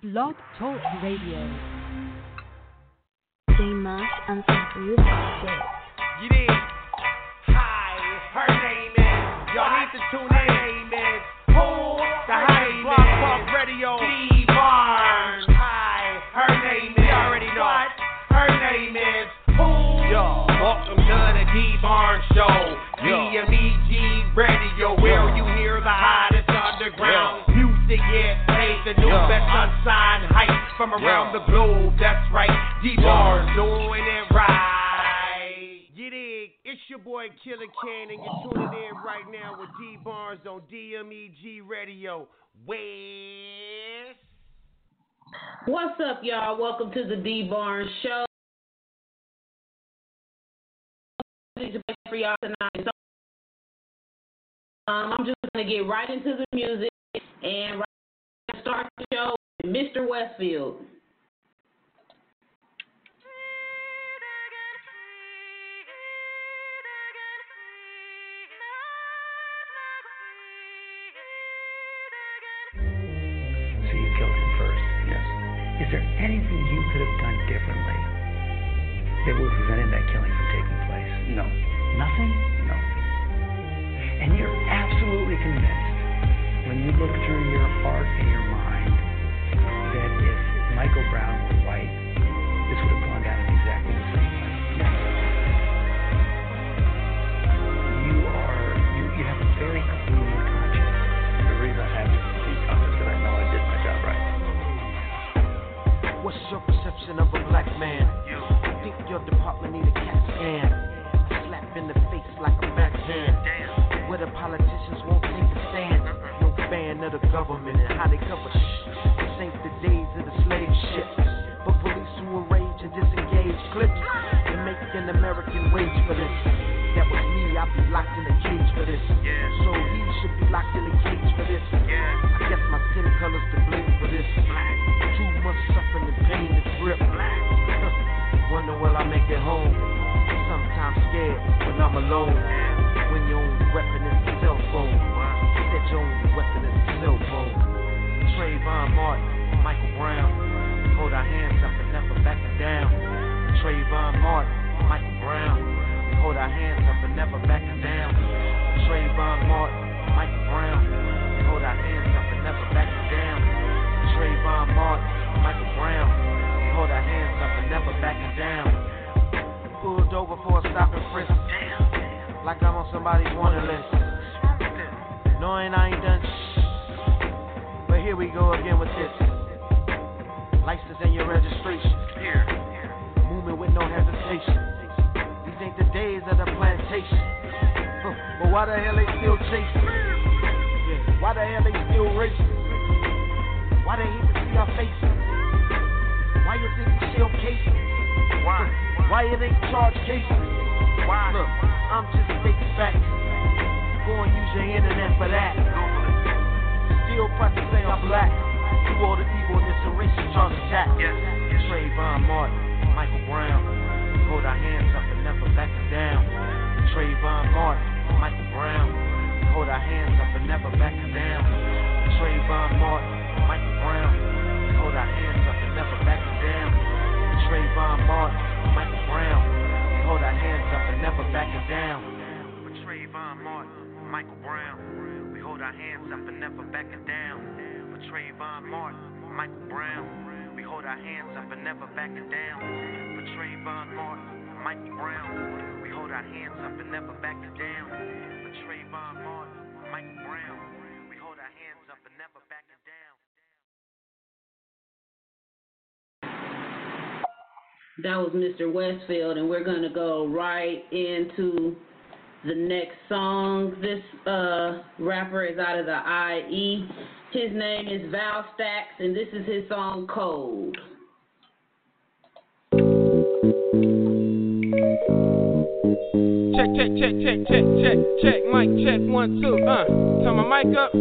Blog Talk Radio. J-Moss and some real shit. You did. Hi, her name is. Y'all need to tune in. Her name is. Who? The hottest Blog Talk Radio. D Barnes. Hi, her name is. You already know. What? Her name is. Who? Yo, welcome to the D Barnes Show. DMEG Radio, where you hear the hottest underground music. Yeah, play the new best unsigned hype from around the globe. That's right, D Barnes doing it right. You dig? It's your boy Killer Ken, and you're tuning in right now with D Barnes on DMEG Radio. West. What's up, y'all? Welcome to the D Barnes Show. For y'all tonight. I'm just going to get right into the music and start the show with Mr. Westfield. So you killed him first? Yes. Is there anything you could have done differently that would have prevented that killing from taking place? No. Nothing? No. And you're absolutely convinced, when you look through your heart and your mind, that if Michael Brown were white, this would have gone down in exactly the same way? Yes. You have a very clean conscience. The reason I have this clean conscience is because I know I did my job right. What's your perception of a black man? I think your department need a CAT scan. Slap in the face like a backhand. Where the politicians won't take a stand. No fan of the government and how they cover This ain't the days of the slave ships, but police who enrage and disengage clips and make an American wage for this. That was me, I'd be locked in a cage for this. So he should be locked in a cage for this. I guess my skin color's to blame for this. Too much suffering and pain to grip. Wonder will I make it home? Sometimes scared when I'm alone. When your only weapon is a cell phone. Said your only weapon is a cell phone. Trayvon Martin, Michael Brown. Hold our hands up and never backing down. Trayvon Martin, Michael Brown. Hold our hands up and never backing down. Trayvon Martin, Michael Brown. Hold our hands up and never backing down. Trayvon Martin, Michael Brown. Hold our hands up and never backing down. Pulled over for a stop and frisk. Like I'm on somebody's wanted list. Knowing I ain't done but here we go again with this. License and your registration. Moving with no hesitation. These ain't the days of the plantation. But why the hell they still chasing? Yeah. Why the hell they still racing? Why they hate to see our faces? Why you think we shell cases? Why it ain't charge cases? Why? Look, I'm just stating facts. Go and use your internet for that. Still proud to say I'm black. Do all the evilness and racial charge attack. Trayvon Martin, Michael Brown. Hold our hands up and never backing down. Trayvon Martin, Michael Brown. Hold our hands up and never backing down. Trayvon Martin, Michael Brown. Hold our hands up and never backing down. Trayvon Martin, Michael Brown. Hold our hands up and never backing down. For Trayvon Martin, Michael Brown. We hold our hands up and never backing down. For Trayvon Martin, Michael Brown. We hold our hands up and never backing down. For Trayvon Martin, Michael Brown. We hold our hands up and never backing down. For Trayvon Martin, Michael Brown. We hold our hands up and never backing down. That was Mr. Westfield, and we're going to go right into the next song. This rapper is out of the IE. His name is Val Stacks, and this is his song, Cold. Check, mic check, 1, 2, turn my mic up.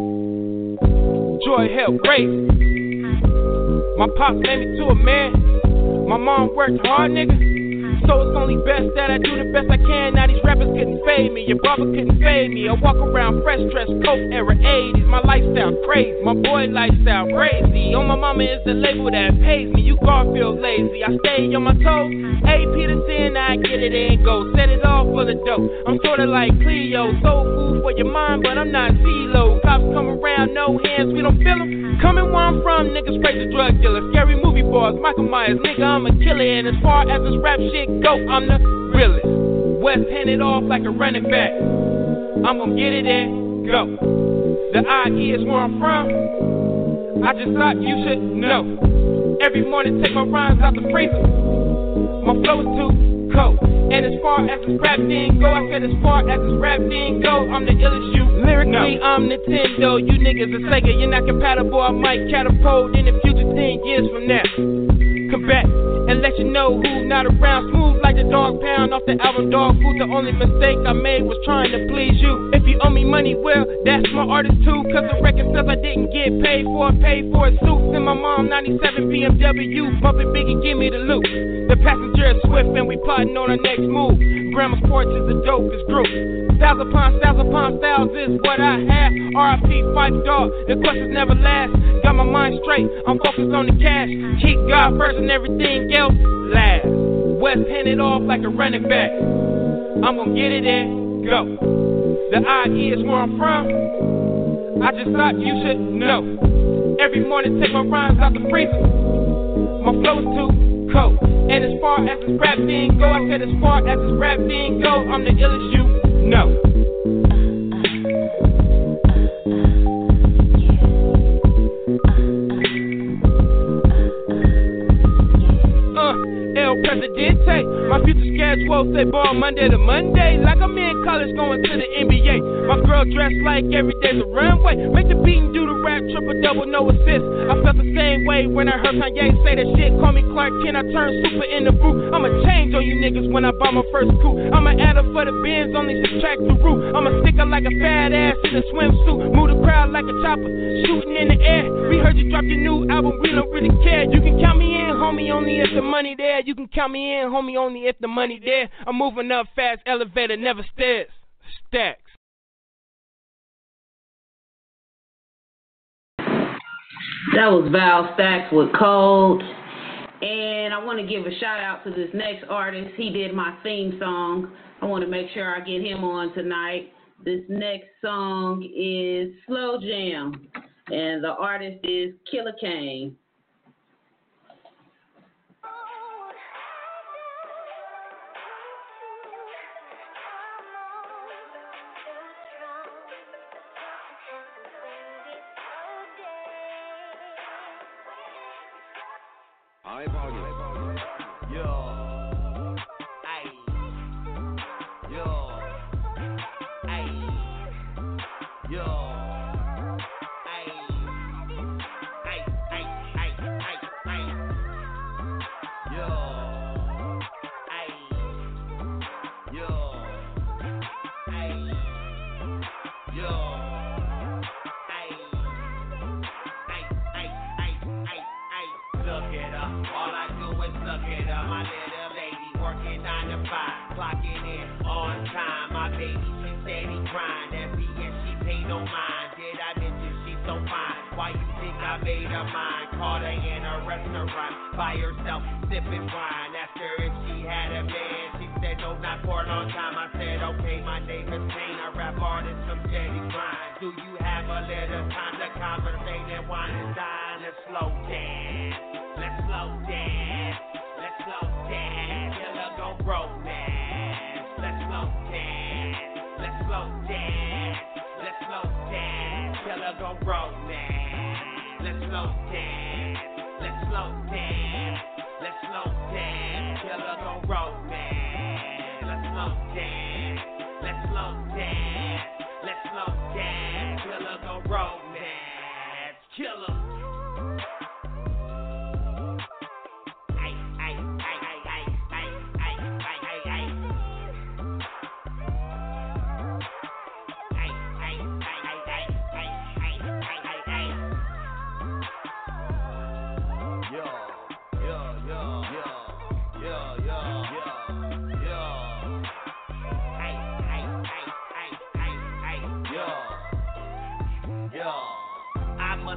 Joy hell crazy. My pops made me to a man. My mom worked hard, nigga. So it's only best that I do the best I can. Now these rappers couldn't fade me, your barber couldn't fade me. I walk around fresh dressed, coke era 80s. My lifestyle crazy, my boy lifestyle crazy. On my mama is the label that pays me. You Garfield lazy, I stay on my toes. A Peterson, I get it and go. Set it off for the dope. I'm sorta like Cleo, soul food for your mind, but I'm not CeeLo. Cops come around, no hands, we don't feel them. Coming where I'm from, niggas crazy drug dealers, scary movie bars, Michael Myers, nigga, I'm a killer. And as far as this rap shit go, I'm the realest. West handed off like a running back. I'm gon' get it and go. The IE is where I'm from. I just thought you should know. Every morning take my rhymes out the freezer. My flow is too cold. And as far as this rap thing go, I said as far as this rap thing go, I'm the illest you. Lyrically, I'm Nintendo. You niggas are Sega, you're not compatible. I might catapult in the future 10 years from now. Come back and let you know who not around. Smooth like the dog pound off the album Dog Food. The only mistake I made was trying to please you. If you owe me money, well, that's my artist too. Cause the record says I didn't get paid for it. Suits in my mom 97 BMW. Bumpin' Biggie, give me the loot. The passenger is swift and we plotting on our next move. Grandma's porch is the dopest group. Styles upon styles is what I have. R.I.P. Fight Dog, the questions never last. Got my mind straight, I'm focused on the cash. Keep God first and everything else last. West handed off like a running back. I'm gon' get it and go. The IE is where I'm from. I just thought you should know. Every morning take my rhymes out the freezer. My flow is too cold. And as far as this rap thing go, I said as far as this rap thing go, I'm the illest you know. El Presidente, my future schedule say ball Monday to Monday, like I'm in college going to the NBA. My girl dressed like every day's a runway. Make the beat and do the rap, triple double, no assist. I felt the same way when I heard Kanye say that shit. Call me Clark Kent, I turn super in the fruit. I'ma change on you niggas when I buy my first coupe. I'ma add up for the bins, only subtract the root. I'ma stick her like a fat ass in a swimsuit. Move the crowd like a chopper, shooting in the air. We heard you drop your new album, we don't really care. You can count me in, homie, only if the money there. You can count me in, homie, only if the money there. I'm moving up fast, elevator never stairs. Stacks. That was Val Stacks with Cold. And I want to give a shout out to this next artist. He did my theme song. I want to make sure I get him on tonight. This next song is Slow Jam. And the artist is Killer Kane.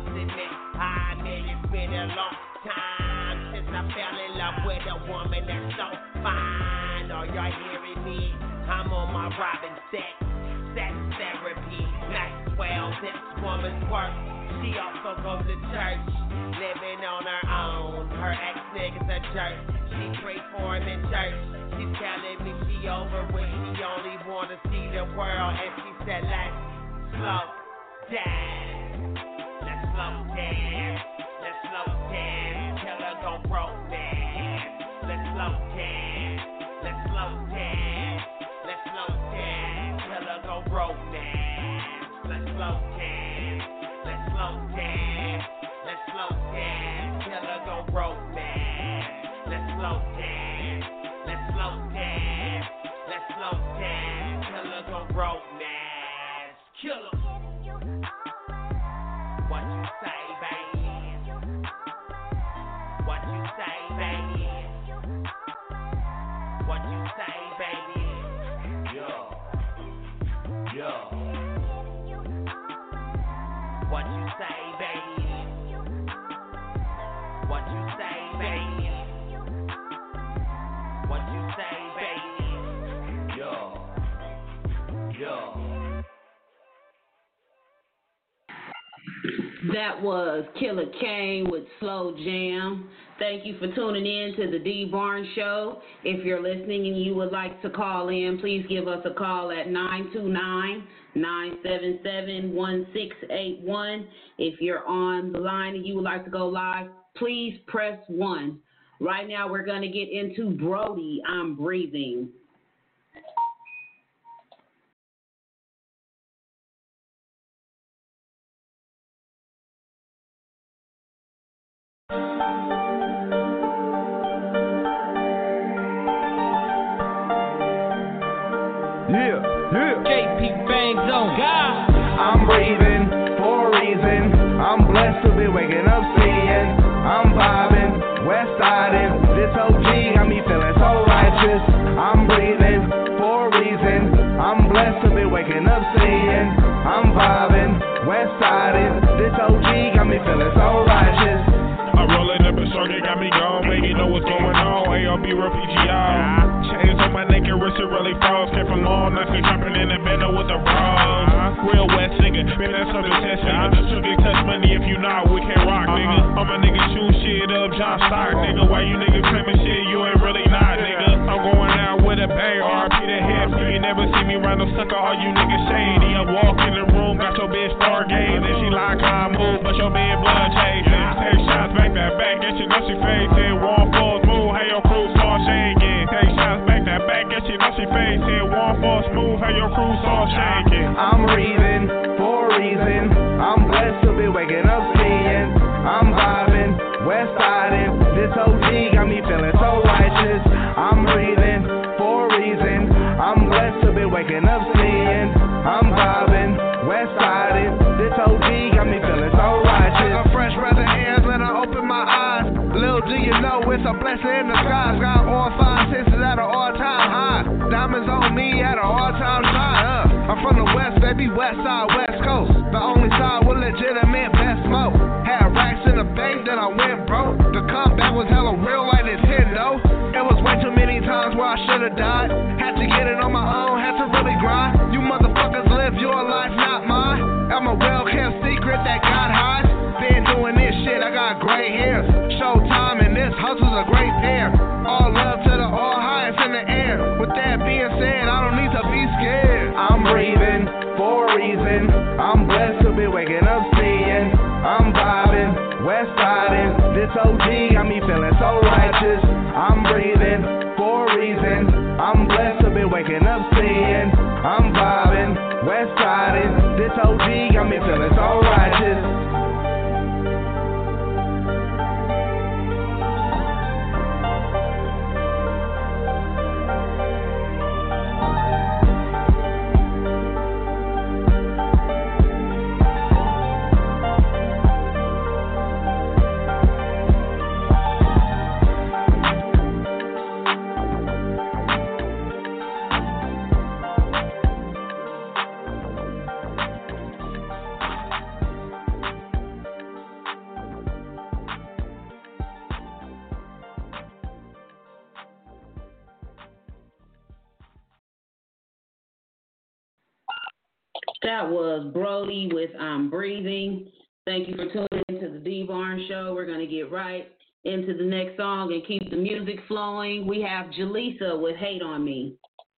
isn't it? I know it's been a long time since I fell in love with a woman that's so fine. Are y'all hearing me? I'm on my Robin sex therapy. Maxwell, this woman's work. She also goes to church, living on her own. Her ex-nigga's a jerk. She prayed for him in church. She's telling me she over when she only wanna see the world. And she said, let's slow down. Let's slow down. Let's slow down. Till her gon' romance. Let's slow down. Let's slow down. Let's slow down. Till her gon' romance. Let's slow down. Let's slow down. Let's slow down. Till her gon' romance. Let's slow down. Let's slow down. Let's slow down. Till her gon' romance. Kill 'em. What you say, baby? What you say, baby? What you say, baby? Yo. What you say, baby? What you say, baby? What you say, baby? Yo. That was Killer Kane with Slow Jam. Thank you for tuning in to the D Barnes Show. If you're listening and you would like to call in, please give us a call at 929-977-1681. If you're on the line and you would like to go live, please press 1. Right now we're going to get into Brody, I'm Breathing. JP Bangs on God. I'm breathing for a reason. I'm blessed to be waking up seeing. I'm vibing, west siding. This OG got me feeling so righteous. I'm breathing for a reason. I'm blessed to be waking up seeing. I'm vibing, west siding. This OG got me feeling so righteous. I'm rolling up a circuit, got me gone, man, you know what's going on. ARB real PGI. Chains on my neck and wrist, it really froze. Came from all night, jumping in the bando with the bros. Real West nigga, man, that's on the test, nigga. So get touch money if you not, we can't rock, nigga. All my niggas shoot shit up, John Stark, nigga. Why you niggas claiming shit, you ain't really not, nigga. I'm going out with a bang, RP the head, so you never see me run no sucker, all you niggas shady. I walk in the room, got your bitch stargazing. She like how I move, but your man blood chasing. Take shots back that back, get you know she facing. One force move, how your crew start shaking. Take shots back that back, get you know she facing. One force move, how your crew start shaking. I'm breathing for a reason. I'm blessed to be waking up seeing. I'm vibing, west siding. This OG got me feeling so righteous. I'm breathing for a reason. I'm blessed to be waking up seeing. I'm vibing, west siding. This OG got me feeling so righteous. I'm fresh breath of air, let I open my eyes. Little do you know it's a blessing in the skies. Got all 5 senses at an all-time high. Diamonds on me at an all-time high. I'm from the west, baby, west side, west coast. The only side with legitimate best smoke. Had racks in the bank, then I went broke. The comeback was hella real like Nintendo. It was way too many times where I should've died. Had to get it on my own, had to really grind. You motherfuckers live your life, not mine. I'm a well-kept secret that God hides. Been doing this shit, I got gray hairs. Showtime and this hustle's a great pair. All love to the all highest in the air. With that being said, I don't need to be scared. I'm breathing for a reason. I'm blessed to be waking up seeing. I'm vibing, west siding. This OG got me feeling so righteous. I'm breathing for a reason. I'm blessed to be waking up seeing. I'm vibing, west siding. This OG got me feeling so righteous. That was Brody with I'm Breathing. Thank you for tuning into the D Barnes Show. We're going to get right into the next song and keep the music flowing. We have Jaleesa with Hate on Me.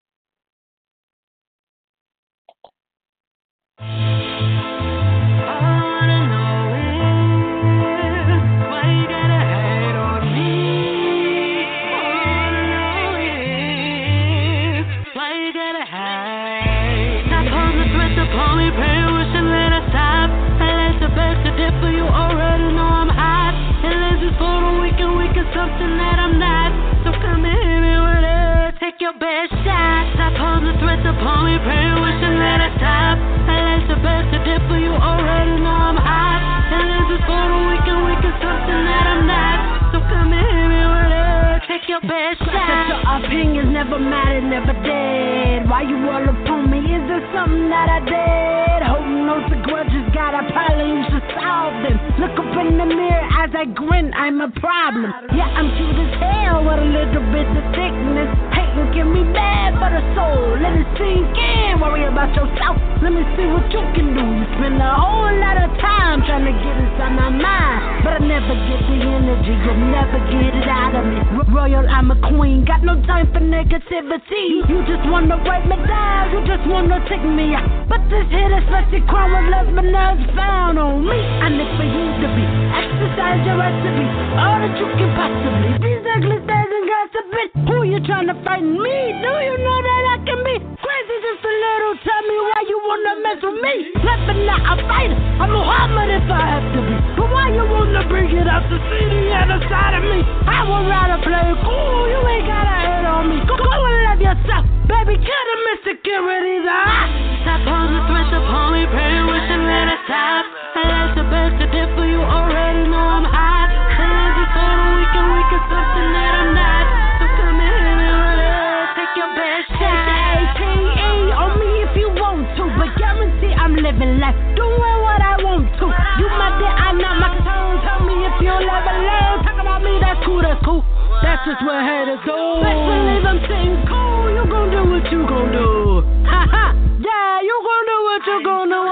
Something that I'm not, so come and hit me with it. Take your best shot. Stop posing threats upon me, praying, wishing that I stop. I like the best to dip for you already know I'm hot. And this is for the weak and something that I'm not, so come and hit me with it. Take your best shot. Your opinions never mattered, never did. Why you all upon me? Is there something that I did? Holding those grudges, got a problem, you should solve them. Look up in the mirror as I grin, I'm a problem. Yeah, I'm cute as hell with a little bit of thickness. Hating can be bad for the soul. Let it sink in, worry about yourself. Let me see what you can do. You spend a whole lot of time trying to get inside my mind, but I never get the energy, you never get it out of me. Royal, I'm a queen, got no time for negativity. You just wanna write me down, you just wanna take me out. But this hit is special crime with left my nerves found on me. I need for you to be, exercise your recipe, all that you can possibly. These ugly days and gossiping, who you trying to fight me? Do you know that I can be crazy just a little? Tell me why you wanna mess with me. Never not a fighter, I'm Muhammad if I have to be. But why you wanna bring it up to see the other side of me? I would rather play cool, you ain't gotta hate on me. Go and love yourself, baby, cut them insecurities out. Stop posing threats upon me, praying, wishing that I stop. I like the best to dip for you already know I'm hot. And this is for the weak and something that I'm not, so come and hit me with it. Take your best shot. ATE on me if you want to, but guarantee I'm living life, doing what I want to. You my dear, I'm not my tone. Tell me if you'll ever learn. Talk about me, that's cool, that's cool. That's just where haters go. Best believe I'm sitting cool. You gon' do what you gon' do. Ha ha. Yeah, you gon' do what you gon' do.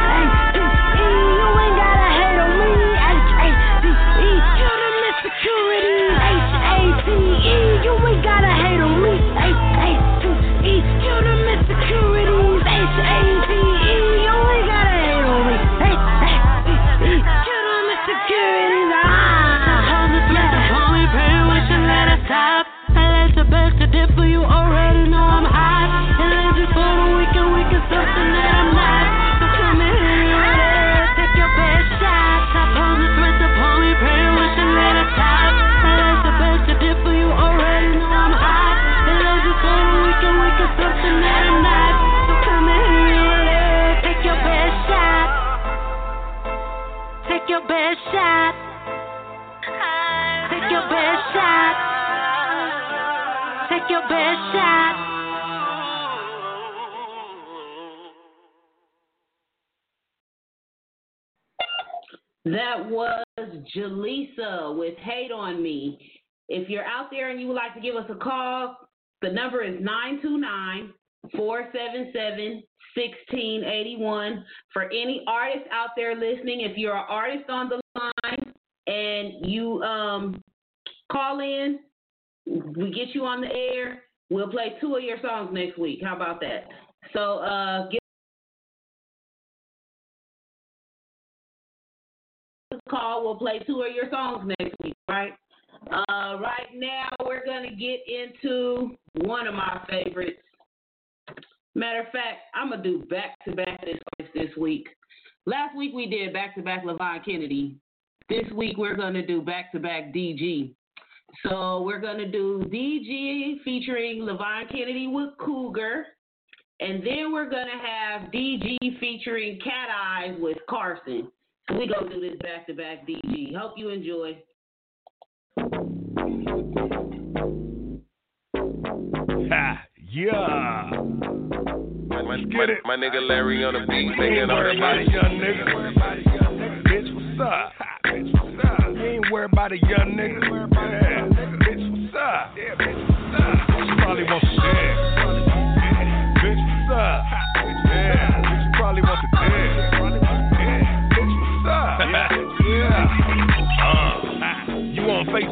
H-A-T-E, you ain't gotta hate on me. H-A-T-E, you the insecurity. H-A-T-E, you ain't gotta hate on me. H-A-T-E, you the insecurities. H-A-T-E, you ain't gotta hate on me. H-A-T-E, you the insecurities. Stop. I like the best to dip for you already know I'm hot. And this is for the weak and something that I'm not, so come and hit me with it. Take your best shot. Stop posing threats upon me, praying, wishing that I stop. I like the best to dip for you already know I'm hot. And this is for the weak and something that I'm not, so come and hit me with it. Take your best shot. Take your best shot. Take your best shot. Take your best shot. That was Jaleesa with Hate on Me. If you're out there and you would like to give us a call, the number is 929-477-1681. For any artists out there listening, if you're an artist on the line and you call in, we get you on the air. We'll play 2 of your songs next week. How about that? So give us a call. We'll play 2 of your songs next week, right? Right now, we're going to get into one of my favorites. Matter of fact, I'm going to do back-to-back this week. Last week, we did back-to-back Levon Kennedy. This week, we're going to do back-to-back DG. So we're going to do DG featuring Levon Kennedy with Cougar. And then we're going to have DG featuring Cat Eyes with Carson. So we're going to do this back-to-back DG. Hope you enjoy. Ha, yeah. My nigga Larry on the beat, making all that money. Young nigga. Bitch, what's up? Bitch, what's up? You ain't worried about a young nigga. Yeah. Bitch, what's up? Yeah, bitch, what's up? She probably wants some dick. Bitch, what's up? Yeah, bitch, probably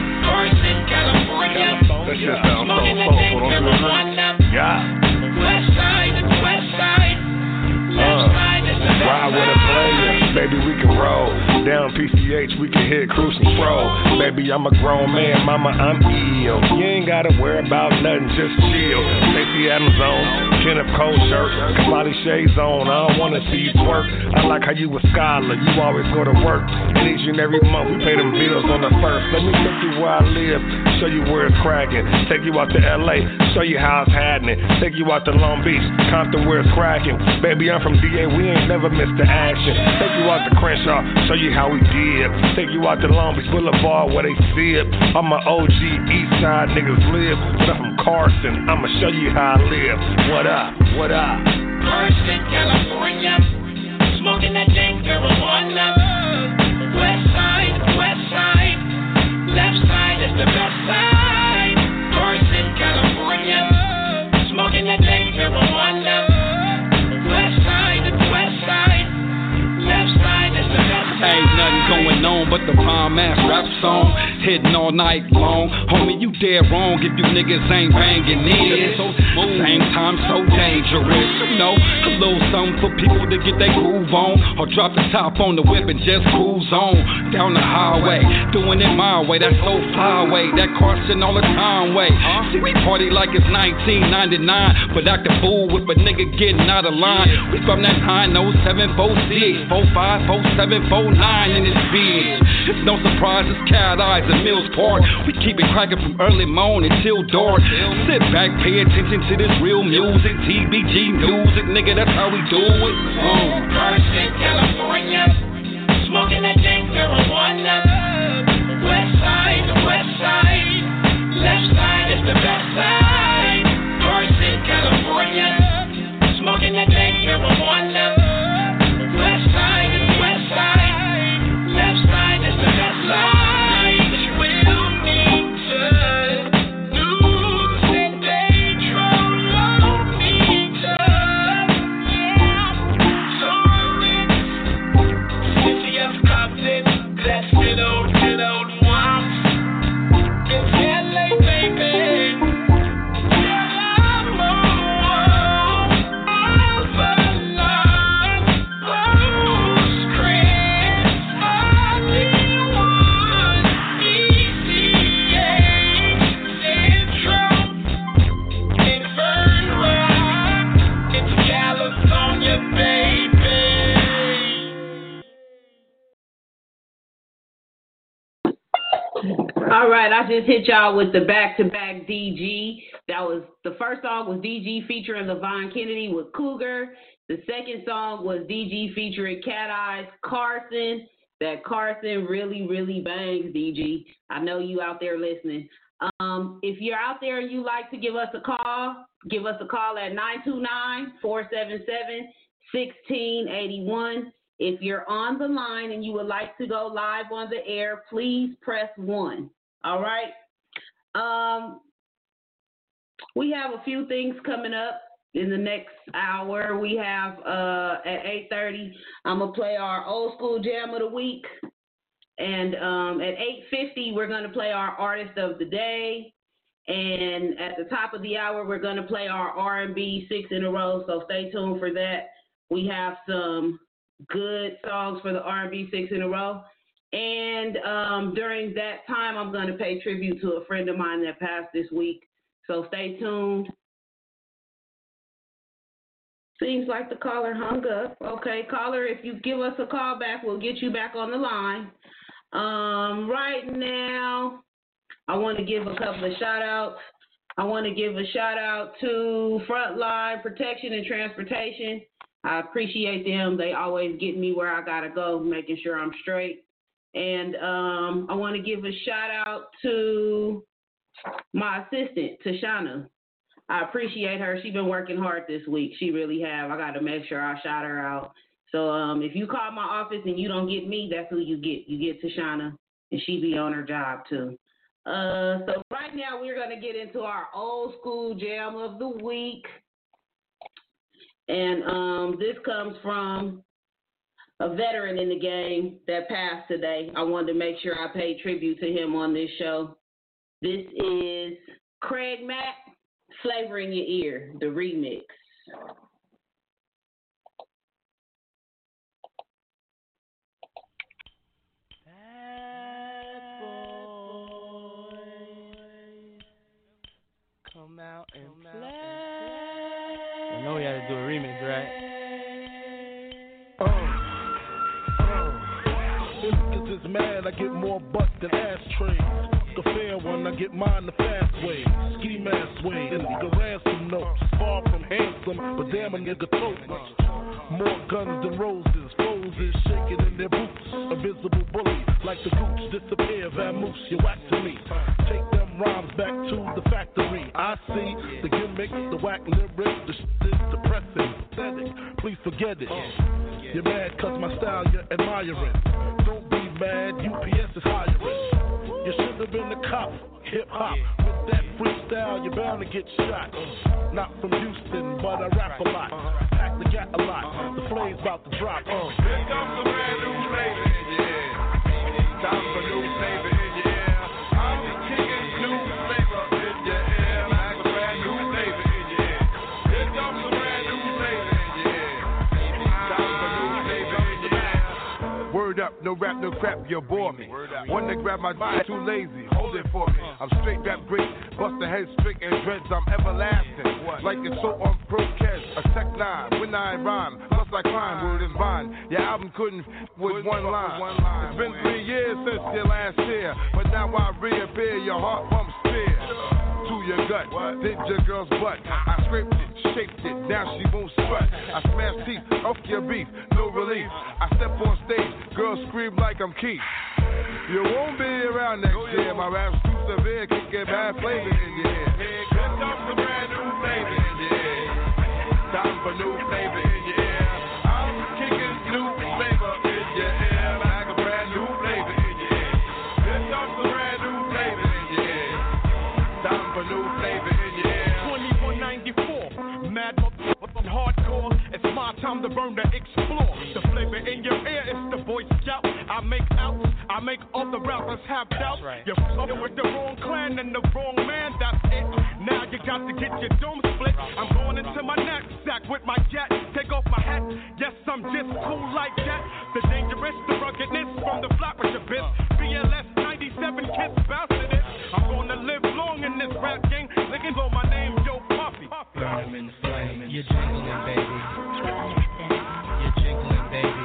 First in California. That shit sounds so soulful, don't you agree? Yeah. West side, west side. Left side is the Ride with a player, baby, we can roll. Down PCH, we can hit cruise control. Baby, I'm a grown man, mama, I'm ill. You ain't gotta worry about nothing, just chill. Stacey Adams on, Kenneth Cole shirt, Kamali shades on. I don't wanna see you twerk. I like how you a scholar, you always go to work. And each and every month, we pay them bills on the first. Let me take you where I live, show you where it's cracking. Take you out to LA, show you how it's happening. Take you out to Long Beach, Compton where it's cracking. Baby, I'm from DA, we ain't never missed the action. Take you out to Crenshaw, show you how we did. Take you out to Long Beach Boulevard where they sip. All my OG East Side niggas live. But I'm from Carson, I'ma show you how I live. What up? What up? First in California, smoking that dank marijuana. West side, left side is the best side. all night long. Homie, you dead wrong if you niggas ain't banging in. So same time, so dangerous. You know, a little something for people to get their groove on, or drop the top on the whip and just cruise on down the highway, doing it my way. That's so fly way, that caution all the time way. See, we party like it's 1999, but act a fool with a nigga getting out of line. We from that 90746, 454749 in this bitch. It's no surprise it's Cat Eyes and Mills Park. We keep it cracking from early morning till dark. Sit back, pay attention to this real music, TBG music, nigga. That's how we do it. First in California, smoking that dank marijuana. West side, the west side, left side is the best side. First in California, smoking that dank marijuana. West side is the west side, left side is the best side. All right, I just hit y'all with the back-to-back DG. That was the first song was DG featuring Levon Kennedy with Cougar. The second song was DG featuring Cat Eyes Carson. That Carson really, really bangs, DG. I know you out there listening. If you're out there and you like to give us a call at 929-477-1681. If you're on the line and you would like to go live on the air, please press 1. All right? We have a few things coming up in the next hour. We have at 8:30, I'm going to play our old school jam of the week. And at 8:50, we're going to play our artist of the day. And at the top of the hour, we're going to play our R&B 6 in a row. So stay tuned for that. We have some good songs for the R&B 6 in a row. And during that time, I'm going to pay tribute to a friend of mine that passed this week. So stay tuned. Seems like the caller hung up. Okay, caller, if you give us a call back, we'll get you back on the line. Right now, I want to give a couple of shout-outs. I want to give a shout-out to Frontline Protection and Transportation. I appreciate them. They always get me where I got to go, making sure I'm straight. And I want to give a shout-out to my assistant, Tashana. I appreciate her. She's been working hard this week. She really have. I got to make sure I shout her out. So if you call my office and you don't get me, that's who you get. You get Tashana, and she be on her job, too. So right now we're going to get into our old school jam of the week. And this comes from a veteran in the game that passed today. I wanted to make sure I paid tribute to him on this show. This is Craig Mack, Flavor in Your Ear, the remix. Bad boys, come out and play. You know we had to do a remix, right? Is mad, I get more butt than ashtrays. The fair one, I get mine the fast way. Ski mask way, illegal ransom notes. Far from handsome, but damn a nigga tote. More guns than roses, foes is shaking in their boots. A visible bully, like the gooch disappear, vamoose, you whack to me. Take them rhymes back to the factory. I see the gimmick, the whack lyrics, the shit is depressing, pathetic. Please forget it. You're mad cause my style you're admiring. Don't be mad, UPS is hiring. You should have been a cop, hip-hop. With that freestyle, you're bound to get shot. Not from Houston, but I rap a lot. Pack the gat a lot, the flame's about to drop. Here comes a brand new flavor in your ear. Time for new flavor in your ear. I'm up, no rap, no crap, you bore me. One to grab my body, too lazy, hold it for me. I'm straight rap great, bust the head straight and dreads, I'm everlasting. Like it's so on broadcast, a tech nine, when I rhyme, plus I climb, word is mine. Your album couldn't with one line. It's been 3 years since your last year, but now I reappear, your heart pumps fear. To your gut, did your girl's butt. I scraped it, shaped it, now she won't sweat. I smash teeth, off your beef, no relief. I step on stage, girls scream like I'm Keith. You won't be around next year, my rap's too severe, can get bad flavor in your ear. Here comes a brand new flavor in your ear. Time for new flavor in your ear. I'm kicking new flavor in your ear, like a brand new flavor in your ear. Here comes a brand new flavor in your ear. Time for new flavor in your ear. 2194, mad hardcore. It's my time to burn, to explore. The flavor in your ear is the Boy Scout. I make outs, I make all the rappers have doubts. You're fucking with the wrong clan and the wrong man, that's it. Now you got to get your dome split. I'm going into my knapsack with my cat. Take off my hat, yes, I'm just cool like that. The dangerous, the ruggedness from the flop with your bitch. BLS 97 kids bouncing it. I'm gonna live long in this rap game. Niggas on my name, Yo Puffy. Burn him in the flame. You're jingling, baby. You're jingling, baby.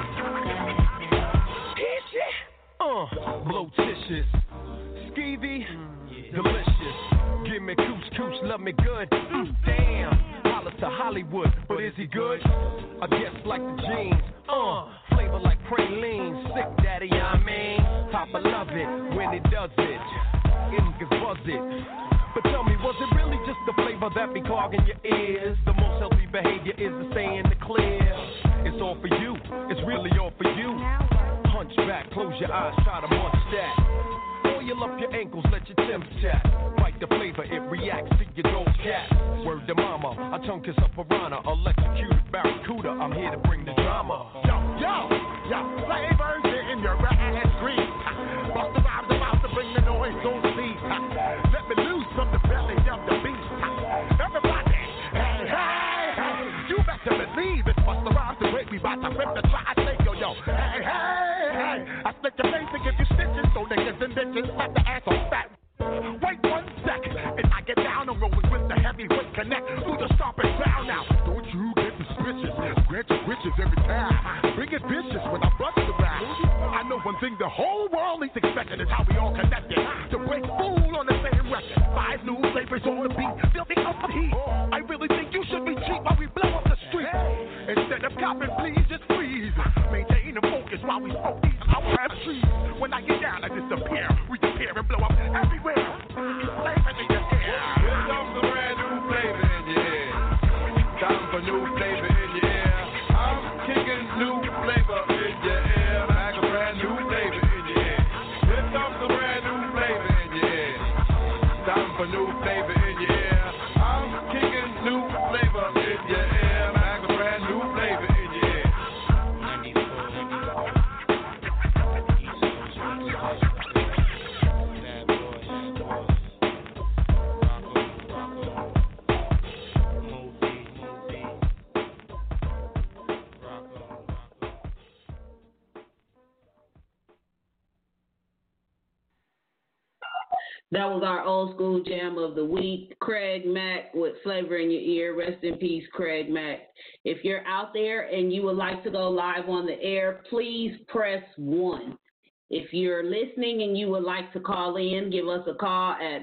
Blotitious, skeevy, delicious. Give me cooch, love me good. Damn, holla to Hollywood, but is he good? I guess like the jeans. Flavor like praline, sick daddy, I mean. Papa love it when he does it. Niggas buzz it. But tell me, was it really just the flavor that be clogging your ears? The most healthy behavior is to stay in the clear. It's all for you, it's really all for you. Hunch back, close your eyes, try to munch that. Oil up your ankles, let your Tim's chat. Bite the flavor, it reacts to your dope cat. Word to mama, I tongue kiss a piranha, electrocuted barracuda. I'm here to bring the drama. Yo, flavors in your ass green. Bust the rhymes about to bring the noise on speed. Let me loose from the belly of the beast. Everybody, hey, you better believe it. Bust the rhymes the way we bout to rip the tri-state, yo. Hey, I split your face and give you stitches, so niggas and bitches slap the ass on fat. Wait 1 second, and I get down. I'm rolling with the heavyweight connect through the stomping ground now. Don't you get suspicious? Grant your wishes every time. Bring it vicious when I bust around. I know one thing the whole world is expecting is how we all connected. To break fool on the same record. 5 new flavors on the beat, filthy up the heat. I really think you should be cheap while we blow up the street. Instead of copping, please just freeze. Maintain the focus while we smoke these our trees. When I get down, I disappear. We disappear and blow up everywhere. Flavor in your ear. Here comes a brand new flavor in your ear. Time for new flavor in your ear. I'm kicking new flavor in your ear. Like a brand new flavor in your ear. Here comes a brand new flavor in your ear. Time for new flavor in your ear. I'm kicking new flavor in your ear. Like a brand new flavor in your ear. That was our old school jam of the week. Craig Mack with Flavor in Your Ear. Rest in peace, Craig Mack. If you're out there and you would like to go live on the air, please press 1. If you're listening and you would like to call in, give us a call at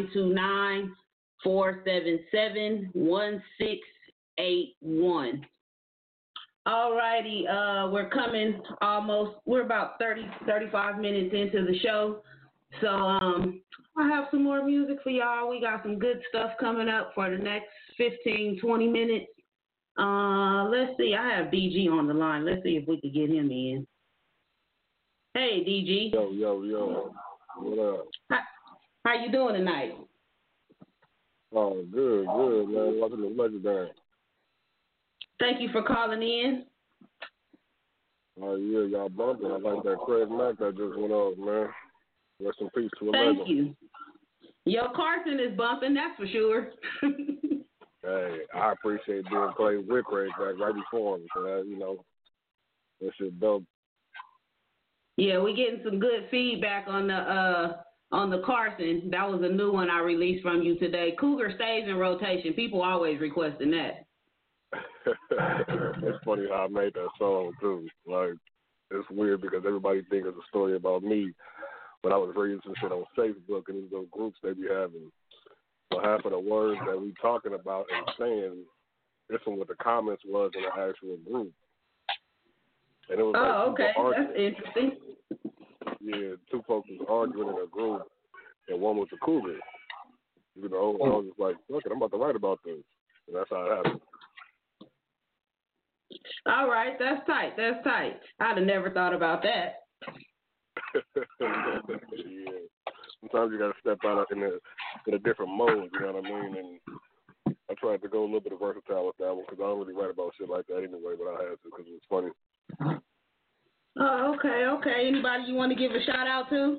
929-477-1681. All righty, we're about 35 minutes into the show. So I have some more music for y'all. We got some good stuff coming up for the next 15, 20 minutes. Let's see. I have DG on the line. Let's see if we could get him in. Hey, DG. Yo. What up? How you doing tonight? Oh, good, man. Welcome to Legendary. Thank you for calling in. Oh, yeah, y'all bumping. I like that Craig Mack that just went off, man. Rest in peace to a legend. Thank you. Yo, Carson is bumping, that's for sure. Hey, I appreciate being played with Craig Mack right before him. So that, that shit dope. Yeah, we're getting some good feedback on the Carson. That was a new one I released from you today. Cougar stays in rotation. People always requesting that. It's funny how I made that song too. Like, it's weird because everybody thinks it's a story about me. But I was reading some shit on Facebook and these little groups they be having. So half of the words that we talking about and saying, this one what the comments was in the actual group. And it was okay. That's interesting. Yeah, two folks was arguing in a group, and one was a cougar. You know, and I was just like, look, I'm about to write about this. And that's how it happened. All right, that's tight. I'd have never thought about that. Yeah. Sometimes you got to step out in a different mode, you know what I mean? And I tried to go a little bit of versatile with that one because I don't really write about shit like that anyway, but I had to because it was funny. Oh, okay. Anybody you want to give a shout out to?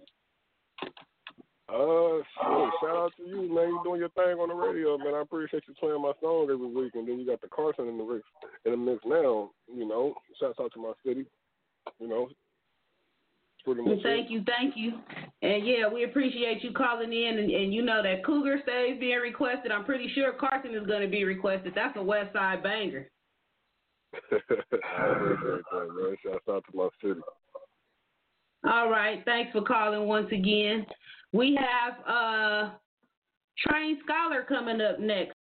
Shout out to you, man. You doing your thing on the radio, man. I appreciate you playing my song every week, and then you got the Carson in the mix now. You know, shouts out to my city. You know, pretty much. Thank you. And yeah, we appreciate you calling in, and you know that Cougar stays being requested. I'm pretty sure Carson is going to be requested. That's a West Side banger. I appreciate that, man. Shouts out to my city. All right. Thanks for calling once again. We have Trained Scholar coming up next.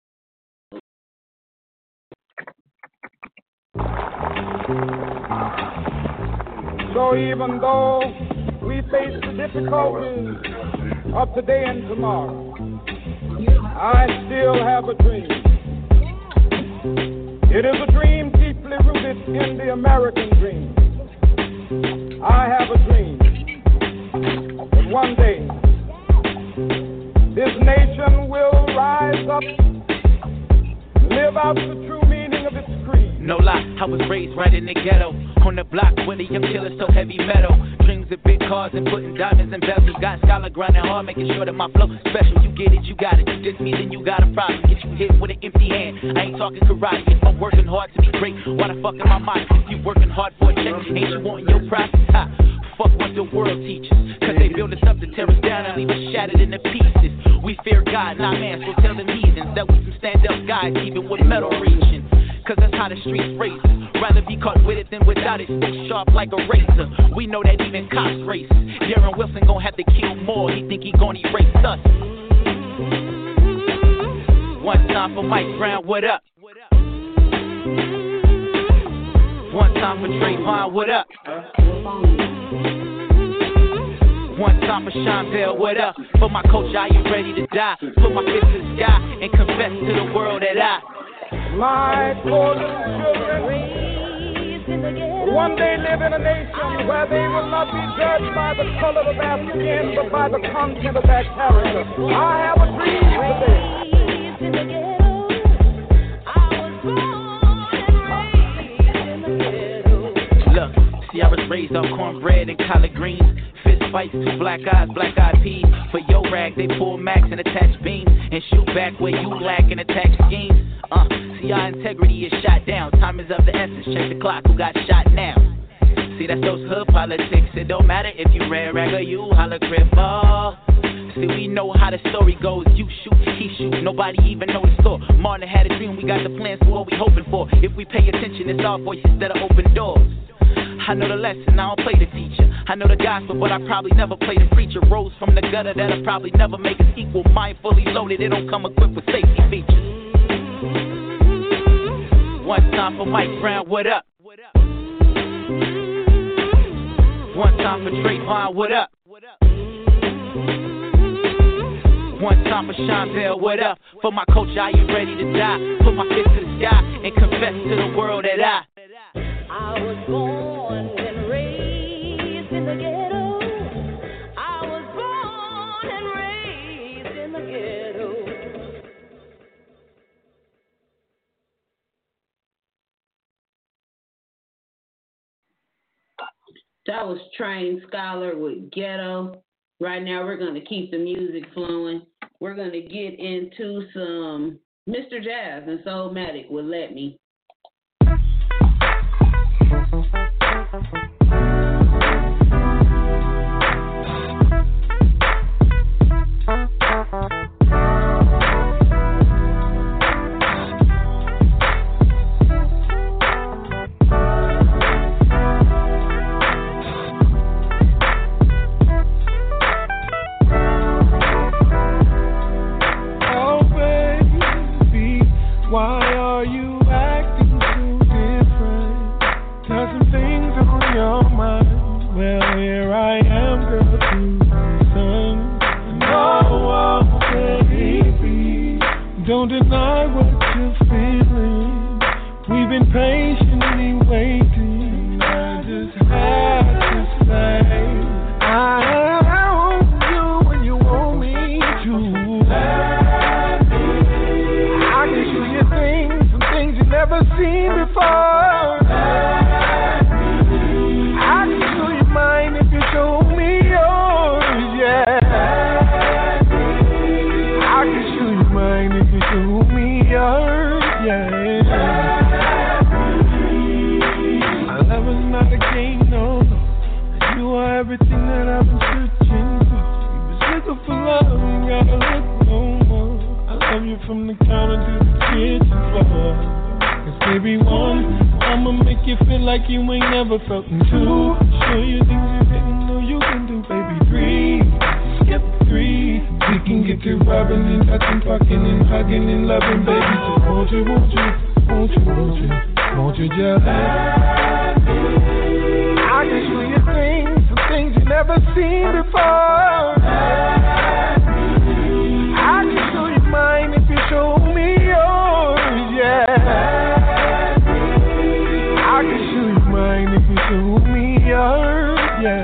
So even though we face the difficulties of today and tomorrow, I still have a dream. It is a dream deeply rooted in the American dream. I have a dream that one day this nation will rise up, live out the true meaning of its creed. No lie, I was raised right in the ghetto, on the block where the young killers so heavy metal. Dreams of big cars and putting diamonds in bezels. Got scholar grinding hard, making sure that my flow special. You get it, you got it. You diss me, then you got a problem. Get you hit with an empty hand. I ain't talking karate. If I'm working hard to be great, why the fuck am I modest? If you working hard for a check, ain't you wanting your profits? Fuck what the world teaches, cause they build us up to tear us down and leave us shattered into pieces. We fear God, not man, so tell them heathens that we some stand-up guys, even with metal reaching. Cause that's how the streets race. Rather be caught with it than without it. Stay sharp like a razor. We know that even cops race. Darren Wilson gon' have to kill more. He think he gon' erase us. One time for Mike Brown, what up? One time for Trayvon, what up? One time for Sean Bell, what up? For my coach, are you ready to die? Put my fist to the sky and confess to the world that my poor little children one day live in a nation where they will not be judged by the color of their skin, but by the content of their character. I have a dream today. Look, see, I was raised on cornbread and collard greens. Fist fights, two black eyed peas. For your rag, they pull max and attach beams and shoot back where you lack and attack schemes. See, our integrity is shot down. Time is of the essence. Check the clock. Who got shot now? See, that's those hood politics. It don't matter if you red rag or you holler cripple. See, we know how the story goes. You shoot, he shoot. Nobody even know the score. Martin had a dream. We got the plans for what we hoping for. If we pay attention, it's our voices that are open doors. I know the lesson, I don't play the teacher. I know the gospel, but I probably never play the preacher. Rose from the gutter that'll probably never make us equal. Mind fully loaded, it don't come equipped with safety features. One time for Mike Brown, what up? One time for Trayvon, what up? One time for Sean Bell, what up? For my coach, are you ready to die? Put my fist to the sky and confess to the world that I was born and raised in the ghetto. I was born and raised in the ghetto. That was Trained Scholar with Ghetto. Right now, we're going to keep the music flowing. We're going to get into some Mr. Jazz and Soulmatic with Let Me. Don't deny what you're feeling. We've been patiently waiting. I just had to say I want you when you want me to. I can show you things, some things you never seen before. I can show you mine if you show me yours, yeah. I can show you mine if you show me yours, yeah. Our love is not a game, no, no. You are everything that I've been searching for. You was looking for love, you gotta look no more. I love you from the counter to the kitchen floor. Cause baby, one, I'ma make you feel like you ain't never felt. And two, show you things you didn't know you can do. Baby, three, skip three. We can get to robbing and touching, fucking and hugging and loving, baby. So won't you, won't you, won't you, won't you, won't you just I can show you things, some things you never seen before. I can show you mine if you show me yours, yeah. I can show you mine if you show me yours, yeah.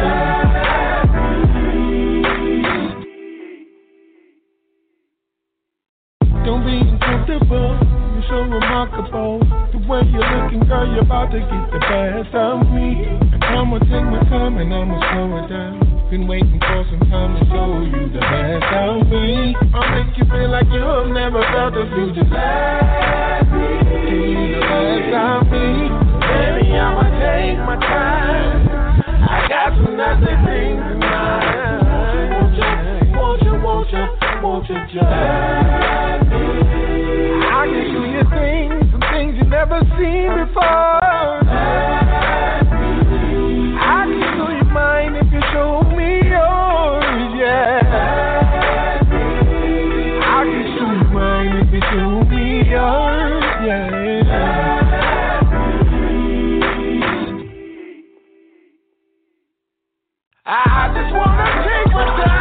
Don't be uncomfortable, you're so remarkable. The way you're looking, girl, you're about to get the best of me. And I'ma take my time and I'ma slow it down. Been waiting for some time to show you the best of me. I'll make you feel like you have never felt the future. Let me give you the best of me. Baby, I'ma take my time. I got some nasty things in mind. Won't you just I can show you things, some things you never seen before. I can show you mine if you show me yours, yeah. I can show you mine if you show me yours, yeah. I just wanna take my time.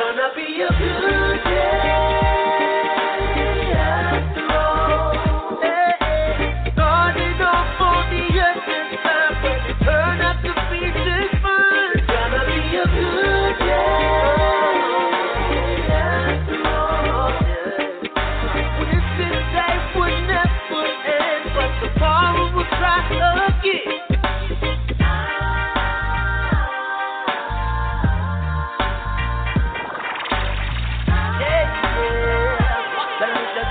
Be a good day after all.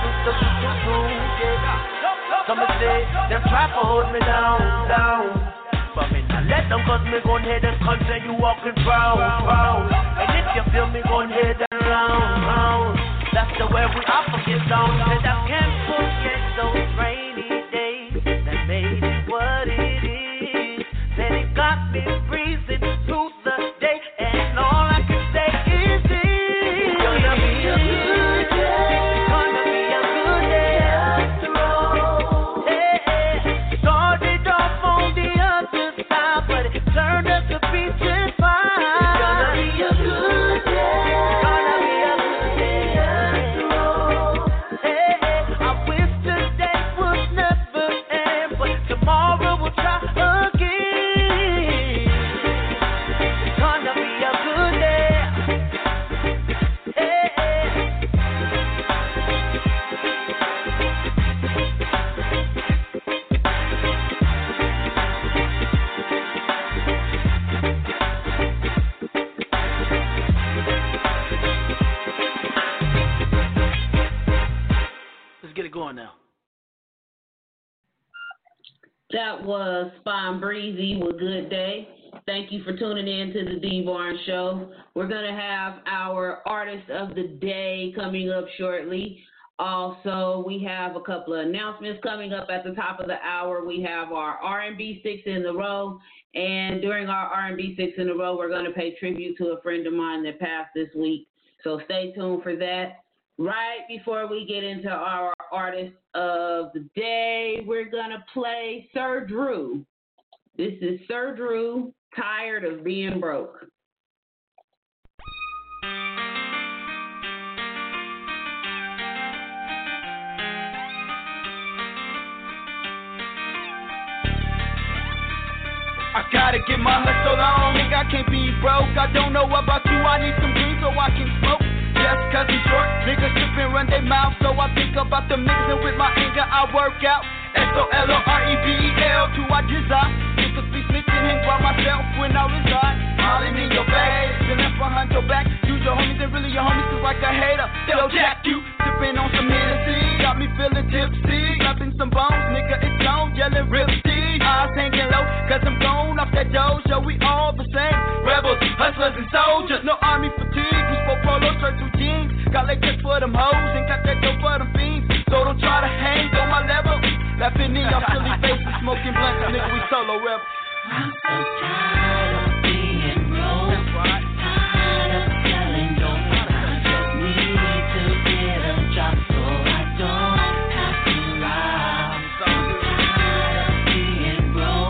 so you can prove it. Some say them try to hold me down. But me not let them cause me gon' head and country you walking round. And if you feel me gon' head and round. That's the way we up and get down. Said I can't forget those rainy days that made it what it is. Said it got me breezing through the day, and all I can say is this. Gonna be a good day. Gonna be a good day after all. Hey, started off on the other side, but it turned up to be just fine. Gonna be a good day. Gonna be a good day after all. Hey, I wish today would never end, but tomorrow we'll try again. Gonna be a good day. Hey. Let's get it going now. That was Spine Breezy with Good Day. Thank you for tuning in to the D Barnes Show. We're going to have our Artist of the Day coming up shortly. Also, we have a couple of announcements coming up at the top of the hour. We have our R&B 6 in a row. And during our R&B 6 in a row, we're going to pay tribute to a friend of mine that passed this week. So stay tuned for that. Right before we get into our Artist of the Day, we're going to play Sir Drew. This is Sir Drew, Tired of Being Broke. I gotta get my hustle on, nigga, I can't be broke. I don't know about you, I need some green so I can smoke. Just cause I'm short, niggas trippin', run their mouth. So I think about them niggas and with my anger I work out. SOLOREBEL to I desire. Niggas be snitching and by myself when I reside. Smiling in your face, and left behind your back. Use your homies and really your homies cause like a hater. They'll jack you, sippin' on some Hennessy. Got me feeling tipsy, slapping some bones, nigga, it's on, yelling Ripsy. Eyes hanging low, cause I'm gone off that dojo. We all the same, rebels, hustlers and soldiers. No army fatigue, we spoke polo shirts and jeans. Got lectures for them hoes and got that dope for them fiends. So don't try to hang on my level. Laughing in your silly faces, smoking blunts, nigga, we solo rebels. I'm so tired of being broke. That's right. Tired of selling dope. I just need to get a job so I don't have to rob. I'm tired of being broke.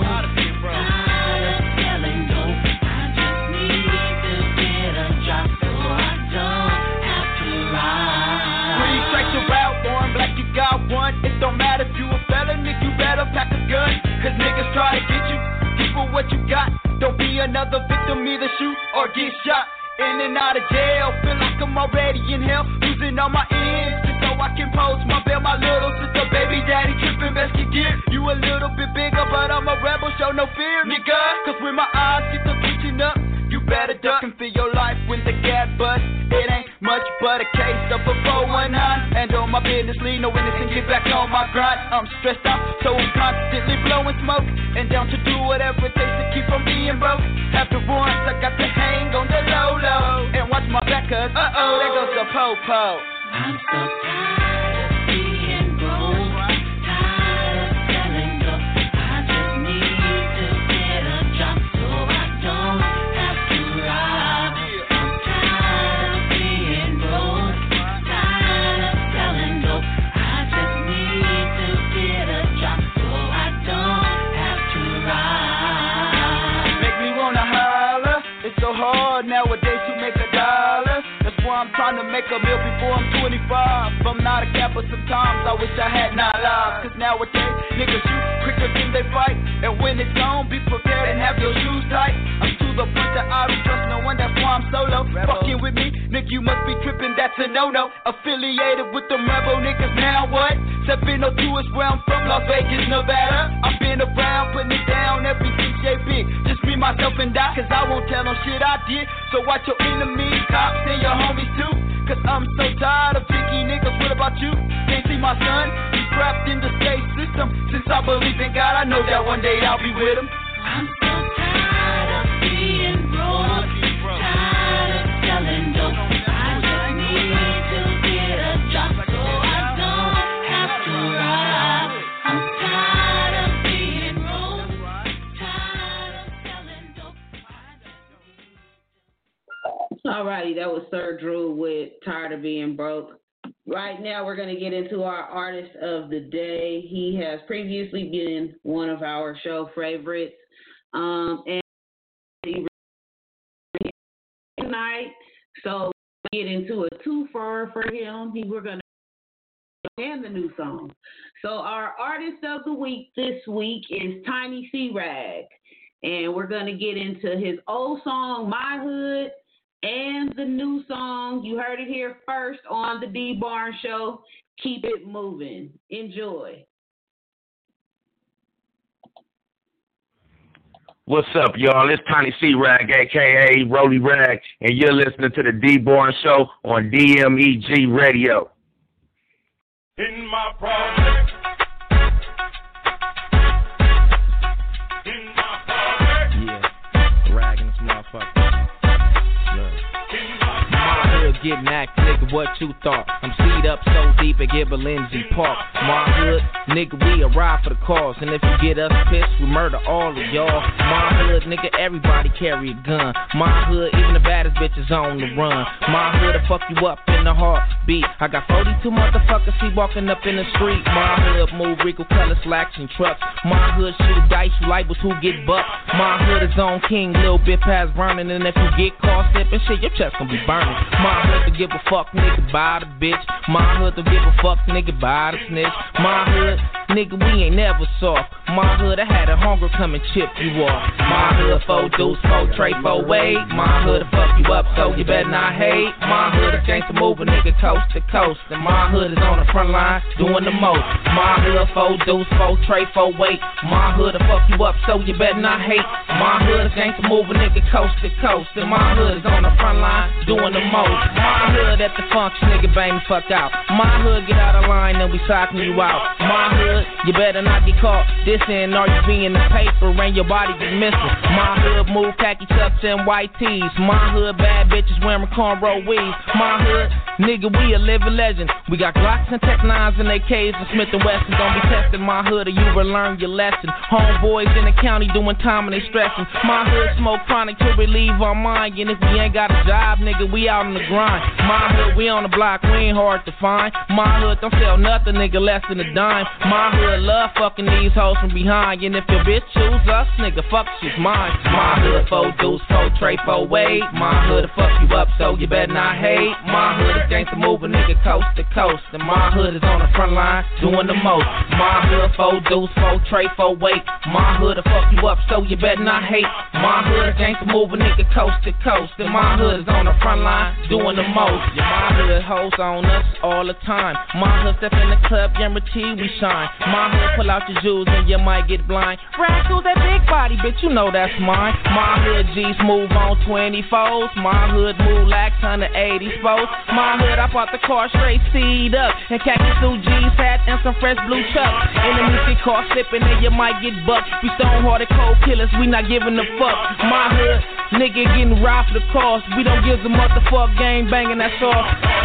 Tired of selling dope. I just need to get a job so I don't have to rob. When you strike the route, orange, black, you got one. It don't matter if you a felon, if you better pack a gun. Cause niggas try to get you. For what you got, don't be another victim, either shoot or get shot. In and out of jail, feel like I'm already in hell. Losing all my ends just so I can post my bail. My little sister, baby daddy, tripping, best get gear. You a little bit bigger, but I'm a rebel, show no fear, nigga. Cause when my eyes get to reaching up, you better duck and feel your life when the gas bust. It ain't much but a case of a 419. And on my business, leave no innocent, get back on my grind. I'm stressed out, so I'm constantly blowing smoke. And down to do whatever it takes to keep from being broke. After once, I got to hang on the low. And watch my back, cause there goes the po-po. I'm so tired of being broke. Tired of selling dope. I just need to get a job so I don't have to rob. I'm tired of being broke. Tired of selling dope. I just need to get a job so I don't have to rob. Make me wanna holler. It's so hard nowadays to make $1. That's why I'm trying to make a meal before I'm 25. I'm not a capper, sometimes I wish I had 9 lives. Cause nowadays, niggas shoot quicker than they fight. And when it's on, be prepared and have your shoes tight. I'm to the point that I don't trust no one, that's why I'm solo. Fucking with me, nigga, you must be tripping, that's a no-no. Affiliated with them rebel niggas, now what? 702 is where I'm from, Las Vegas, Nevada. I've been around, putting it down every CJB. Just me, myself, and I, cause I won't tell them shit I did. So watch your enemies, cops, and your homies too. Cause I'm so tired of picky niggas. What about you? Can't see my son? He's trapped in the state system. Since I believe in God, I know that one day I'll be with him. I'm so tired of being broke, tired of selling dope. I just need to get a job so I don't have to rob. I'm tired of being broke, tired of selling dope. Alrighty, that was Sir Drew with Tired of Being Broke. Right now, we're going to get into our artist of the day. He has previously been one of our show favorites. And tonight, so we get into a twofer for him. We're going to and the new song. So our artist of the week this week is Tiny C-Rag. And we're going to get into his old song, My Hood, and the new song. You heard it here first on the D Barnes Show. Keep it moving. Enjoy. What's up, y'all? It's Tiny C-Rag, a.k.a. Rolly Rag, and you're listening to the D Barnes Show on DMEG Radio. In my project. Yeah, ragging this motherfucker. Getting act, nigga, what you thought? I'm seed up so deep at Lindsay Park. My hood, nigga, we arrive for the cause. And if you get us pissed, we murder all of y'all. My hood, nigga, everybody carry a gun. My hood, even the baddest bitches on the run. My hood will fuck you up in the heartbeat. I got 42 motherfuckers see walking up in the street. My hood move Rico color slacks and trucks. My hood shoot dice, you labels who get bucked. My hood is on king, little bit past burning. And if you get caught slipping shit, your chest gonna be burning. My hood to give a fuck, nigga, by the bitch. My hood to give a fuck, nigga, by the snitch. My hood, nigga, we ain't never soft. My hood, I had a hunger come and chip you off. My hood, 4 deuce, 4 tray, 4 weight. My hood to fuck you up, so you better not hate. My hood is gangsta moving, nigga, coast to coast. And my hood is on the front line, doing the most. My hood, 4 deuce, 4 tray, 4 weight. My hood to fuck you up, so you better not hate. My hood is gangsta moving, nigga, coast to coast. And my hood is on the front line, doing the most. My hood at the function, nigga, bang me fuck out. My hood get out of line and we socking you out. My hood, you better not get caught dissing or you be in the paper and your body get missing. My hood move khaki chucks and white tees. My hood bad bitches wearing cornrow weaves. My hood, nigga, we a living legend. We got Glocks and Tech 9s and AKs and Smith & Wesson. Don't be testing my hood or you will learn your lesson. Homeboys in the county doing time and they stressing. My hood smoke chronic to relieve our mind. And if we ain't got a job, nigga, we out on the grind. My hood, we on the block, we ain't hard to find. My hood don't sell nothing, nigga, less than a dime. My hood love fucking these hoes from behind. And if your bitch choose us, nigga, fuck, she's mine. My hood, 4 deuce, 4 tray, 4 weight. My hood will fuck you up, so you better not hate. My hood is gangsta moving, nigga, coast to coast. And my hood is on the front line, doing the most. My hood, 4 deuce, 4 tray, 4 weight. My hood will fuck you up, so you better not hate. My hood is gangsta moving, nigga, coast to coast. And my hood is on the front line, doing the most. Yeah, my hood hoes on us all the time. My hood step in the club, guarantee we shine. My hood pull out your jewels and you might get blind. Rascals, that big body, bitch, you know that's mine. My hood G's move on 24s. My hood move lax 180 sports. My hood, I bought the car straight seed up. And khaki suit G's hat and some fresh blue chucks. Enemies get caught slipping and you might get bucked. We stone-hearted cold killers, we not giving a fuck. My hood, nigga getting robbed for the cause. We don't give a motherfuck gang banging, that's all.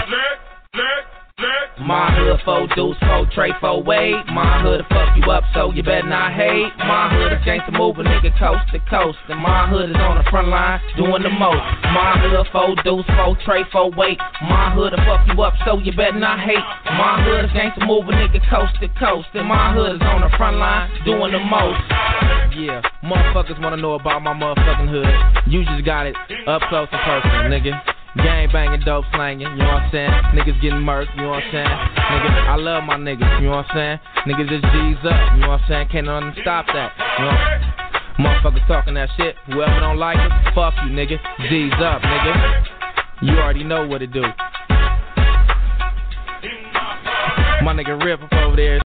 My hood, 4 deuce, 4 tray, 4 weight. My hood will fuck you up, so you better not hate. My hood is gangsta moving, nigga, coast to coast. And my hood is on the front line, doing the most. My hood, 4 deuce, 4 tray, 4 weight. My hood will fuck you up, so you better not hate. My hood is gangsta moving, nigga, coast to coast. And my hood is on the front line, doing the most. Yeah, motherfuckers wanna know about my motherfucking hood. You just got it up close and personal, nigga. Gang banging, dope slanging, you know what I'm saying? Niggas getting murked, you know what I'm saying? Niggas, I love my niggas, you know what I'm saying? Niggas just G's up, you know what I'm saying? Can't nothing stop that, you know? Motherfuckers talking that shit, whoever don't like it, fuck you, nigga. G's up, nigga. You already know what it do. My nigga Rip up over there.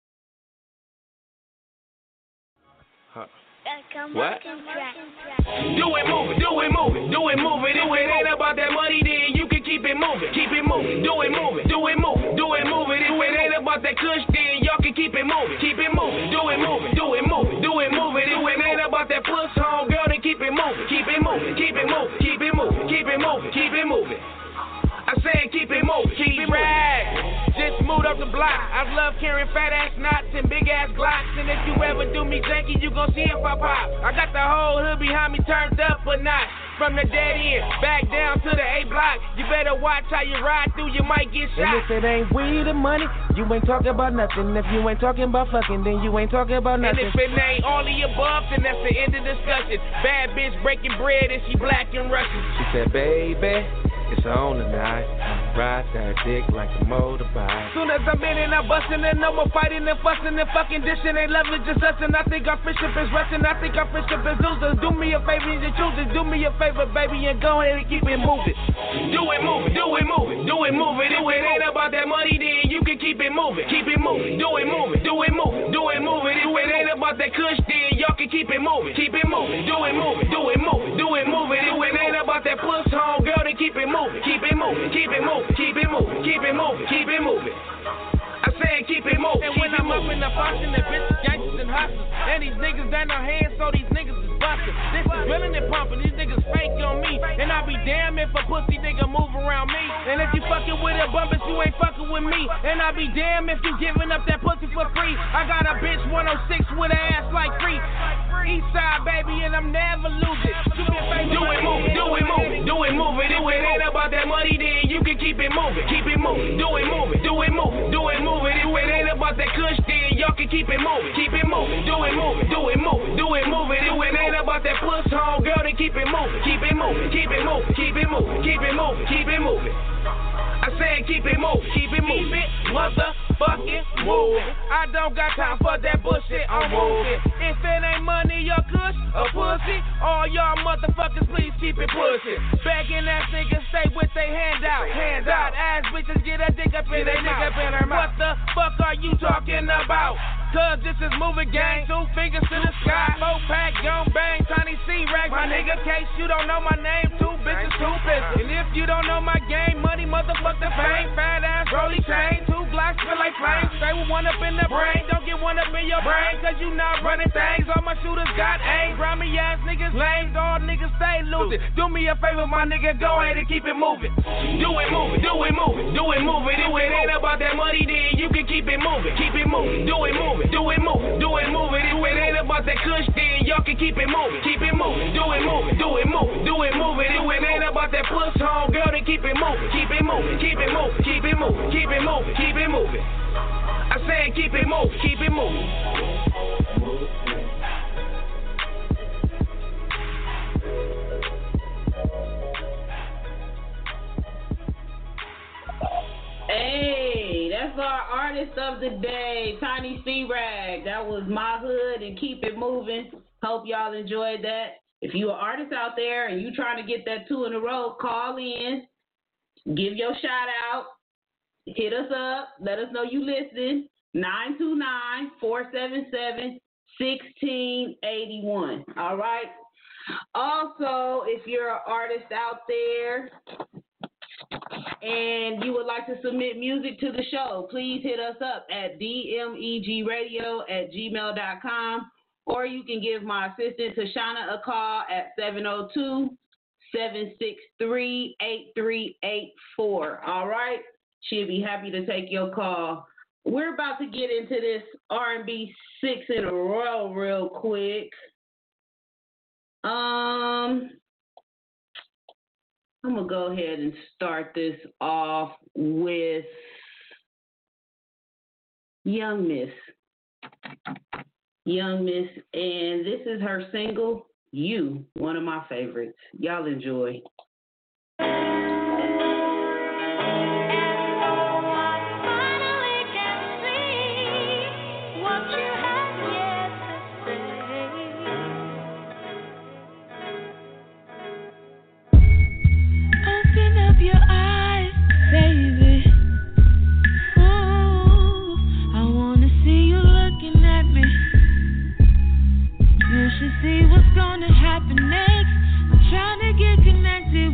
What? Do it, move it, do it, move it, do it, move it. If it ain't about that money, then you can keep keep it moving, keep it moving, do it moving, do it moving, do it moving. If it ain't about that kush, then y'all can keep it moving, do it moving, do it moving, do it moving. If it ain't about that puss home, girl, then keep it moving, keep it moving, keep it moving, keep it moving, keep it moving, keep it moving. I said keep it moving, keep it rag. Just moved up the block. I love carrying fat ass knots and big ass glocks. And if you ever do me janky, you gon' see if I pop. I got the whole hood behind me turned up but not. From the dead end, back down to the A block. You better watch how you ride through, you might get shot. And if it ain't weed and money, you ain't talking about nothing. If you ain't talking about fucking, then you ain't talking about nothing. And if it ain't all the above, then that's the end of discussion. Bad bitch breaking bread and she black and Russian. She said, baby, it's on tonight. Ride that dick like a motorbike. Soon as I'm in and I'm bustin' and no more fighting and fussing and fucking dishing. Ain't loving just us and I think our friendship is rusting. I think our friendship is losers. Do me a favor and you choose it. Do me a favor, baby, and go ahead and keep it moving. Do it moving, do it moving, do it moving. If it ain't about that money, then you can keep it moving, keep it moving. Do it moving, do it moving, do it moving. If it ain't about that kush, then y'all can keep it moving, keep it moving. Do it moving, do it moving, do it moving. If it ain't about that puss home, girl, then keep it moving, keep it moving, keep it moving, keep it moving, keep it moving, keep it moving. I said keep it moving. And when I'm up in the function, the bitches, gangsters, and hustlers. And these niggas got no hands, so these niggas is busted. This is drilling and pumping, these niggas fake on me. And I be damn if a pussy nigga move around me. And if you fucking with a bumpus, you ain't fucking with me. And I be damn if you giving up that pussy for free. I got a bitch 106 with an ass like free. Eastside, baby, and I'm never losing. Do it moving, do it moving, do it moving. If it ain't about that money, then you can keep it moving, keep it moving. Do it moving, do it moving, do it moving. If it ain't about that kush, then y'all can keep it moving, keep it moving. Do it moving, do it moving, do it moving. If it ain't about that puss home, girl, then keep it moving, keep it moving, keep it moving, keep it moving, keep it moving, keep it moving. I said keep it moving, keep it moving, motherfucking moving. I don't got time for that bullshit, I'm moving. If it ain't money or kush or pussy, all y'all motherfuckers please keep it pussy. Begging ass niggas stay with they hand out. Ass bitches get a dick up in their mouth. What the fuck are you talking about? Cause this is moving gang, 2 fingers to the sky. 4-pack, gon' bang, Tiny C-Rag. My nigga, case you don't know my name, 2 bitches, 2 pistols. And if you don't know my game, money, motherfuck the fame. Fat ass, rolly chain, 2 Glocks feel like flames. Stay with one up in the brain, don't get one up in your brain. Cause you not running things, all my shooters got aim. Grimy ass niggas lame, all niggas stay losing. Do me a favor, my nigga, go ahead and keep it moving. Do it moving, do it moving, do it moving. If it ain't about that money, then you can keep it moving, keep it moving. Do it moving. Do it moving, do it moving. If it ain't about that kush, then y'all can keep it moving, keep it moving. Do it moving, do it moving, do it moving. If it ain't about that puss home, girl, then keep it moving, keep it moving, keep it moving, keep it moving, keep it moving, keep it moving. I said keep it moving, keep it moving. Hey, that's our artist of the day, Tiny C-Rag. That was My Hood and Keep It Moving. Hope y'all enjoyed that. If you an artist out there and you trying to get that 2 in a row, call in, give your shout out, hit us up, let us know you listening. 929-477-1681. All right. Also, if you're an artist out there and you would like to submit music to the show, please hit us up at dmegradio@gmail.com, or you can give my assistant Tashana a call at 702-763-8384. All right? She'll be happy to take your call. We're about to get into this R&B 6 in a row real quick. I'm going to go ahead and start this off with Young Miss. Young Miss, and this is her single, You, one of my favorites. Y'all enjoy. See what's gonna happen next. I'm trying to get connected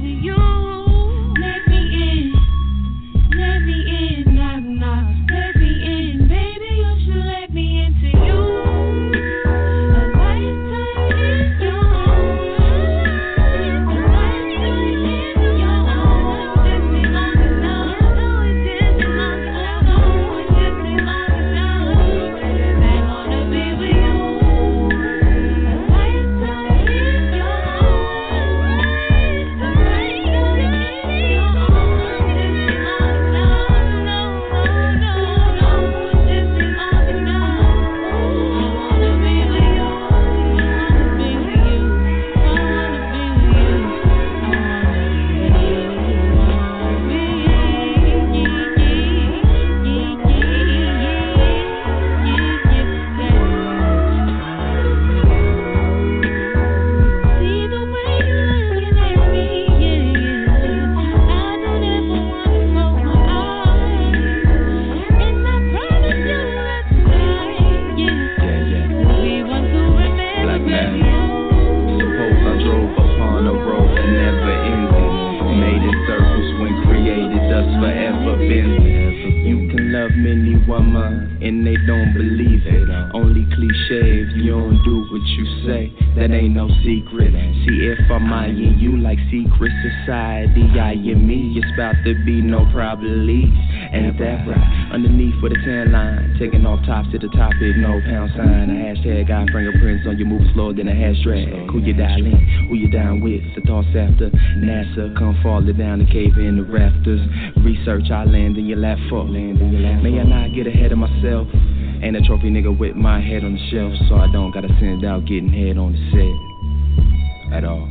and they don't believe it. Only cliche if you don't do what you say. That ain't no secret. See, if I'm eyeing you like secret society, eyeing me, it's about to be no problem. Ain't that right? Underneath for the tan line, taking off tops to the topic, no pound sign. A hashtag got fingerprints on you, moving slower than a hash drag. Who you dialing? Who you down with? The thoughts after NASA come falling down the cave in the rafters. Research I land in your lap for. May I not get ahead of myself? Ain't a trophy nigga with my head on the shelf, so I don't gotta send out getting head on the set at all.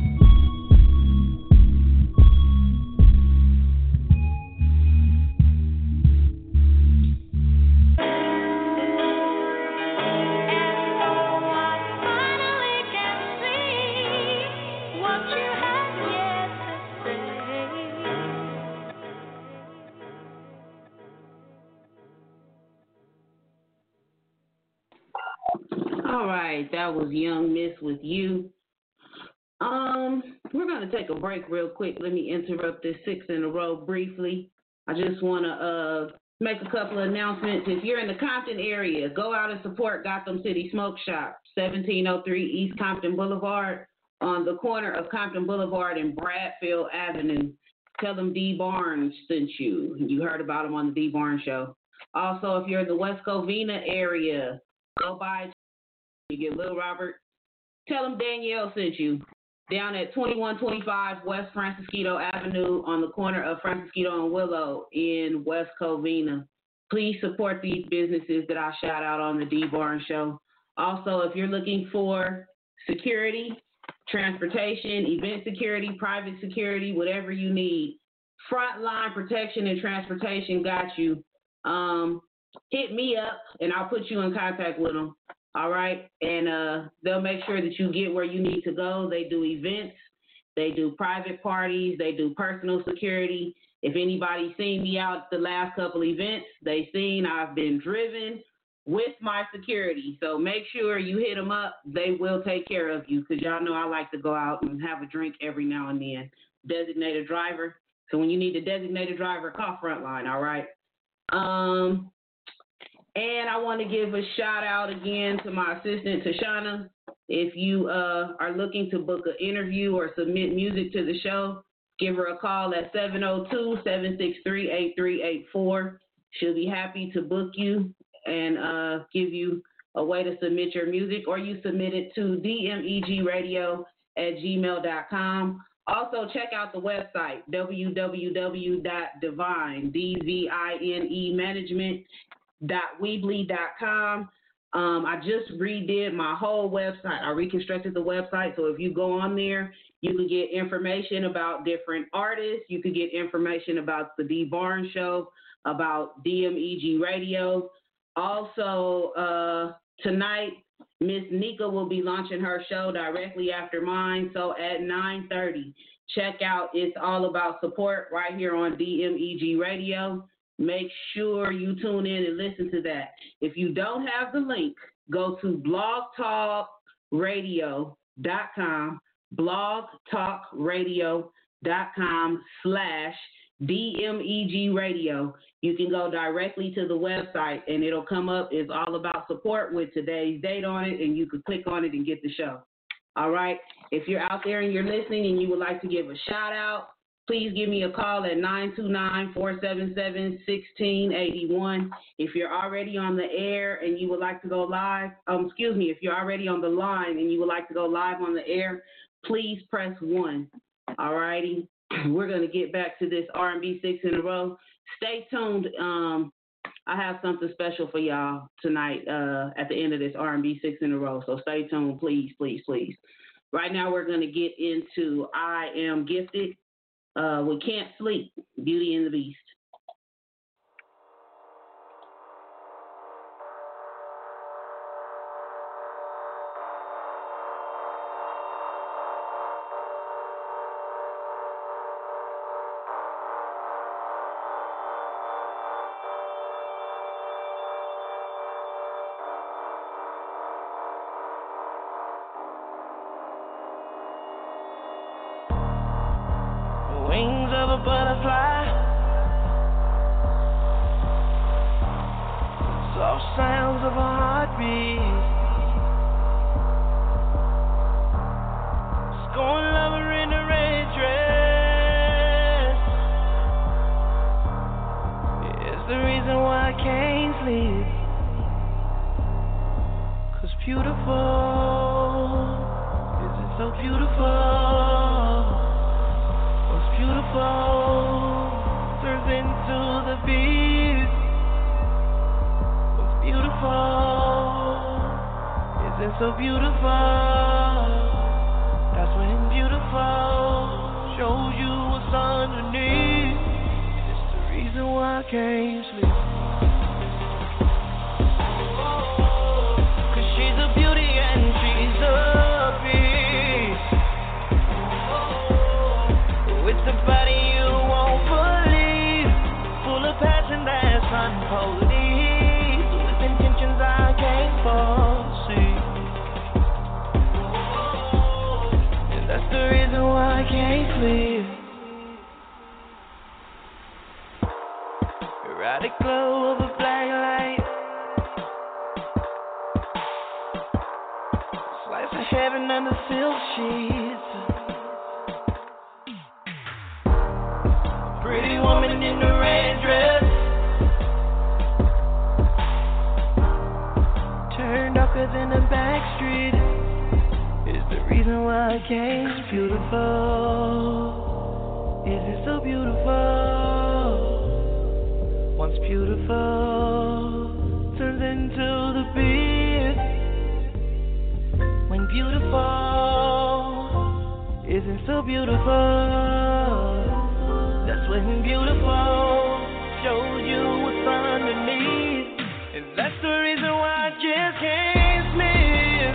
That was Young Miss with You. We're going to take a break real quick. Let me interrupt this 6 in a row briefly. I just want to make a couple of announcements. If you're in the Compton area, go out and support Gotham City Smoke Shop, 1703 East Compton Boulevard, on the corner of Compton Boulevard and Bradfield Avenue. Tell them D. Barnes sent you. You heard about him on the D. Barnes Show. Also, if you're in the West Covina area, go by. You get Lil Robert. Tell them Danielle sent you. Down at 2125 West Francisquito Avenue on the corner of Francisquito and Willow in West Covina. Please support these businesses that I shout out on the D. Barnes Show. Also, if you're looking for security, transportation, event security, private security, whatever you need, Frontline Protection and Transportation got you. Hit me up, and I'll put you in contact with them. All right, and they'll make sure that you get where you need to go. They do events, they do private parties, they do personal security. If anybody's seen me out the last couple events, they've seen I've been driven with my security. So make sure you hit them up. They will take care of you because y'all know I like to go out and have a drink every now and then. Designated driver. So when you need a designated driver, call Frontline, all right? And I want to give a shout out again to my assistant, Tashana. If you are looking to book an interview or submit music to the show, give her a call at 702-763-8384. She'll be happy to book you and give you a way to submit your music, or you submit it to dmegradio@gmail.com. Also, check out the website, www.divine, D-V-I-N-E, management.weebly.com. I just redid my whole website. I reconstructed the website, so if you go on there, you can get information about different artists. You can get information about the D. Barnes Show, about DMEG Radio. Also, tonight, Miss Nika will be launching her show directly after mine, so at 9:30. Check out It's All About Support right here on DMEG Radio. Make sure you tune in and listen to that. If you don't have the link, go to blogtalkradio.com, blogtalkradio.com/DMEG Radio. You can go directly to the website, and it'll come up. It's All About Support with today's date on it, and you can click on it and get the show. All right? If you're out there and you're listening and you would like to give a shout-out, please give me a call at 929-477-1681. If you're already on the air and you would like to go live, if you're already on the line and you would like to go live on the air, please press 1. All righty? We're going to get back to this R&B 6 in a row. Stay tuned. I have something special for y'all tonight at the end of this R&B 6 in a row. So stay tuned, please, please, please. Right now we're going to get into I Am Gifted. We Can't Sleep, Beauty and the Beast. Wings of a butterfly, soft sound. breeze. Just gonna love her in a red dress. It's the reason why I can't sleep. 'Cause beautiful isn't so beautiful. What's beautiful turns into the beast. What's beautiful isn't so beautiful. That's when beautiful shows you what's underneath. It's the reason why I can't sleep. She's a beauty and she's a beast. With the body you won't believe, full of passion that's unpolice, with intentions I can't foresee. And that's the reason why I can't sleep. Erotic glow of a black light, slice of heaven under silk sheets. Pretty woman in the red dress, turned darker than the back street, is the reason why I can't. Beautiful, is it so beautiful? Once beautiful turns into the beast. When beautiful isn't so beautiful, that's when beautiful shows you what's underneath. And that's the reason why I just can't sleep.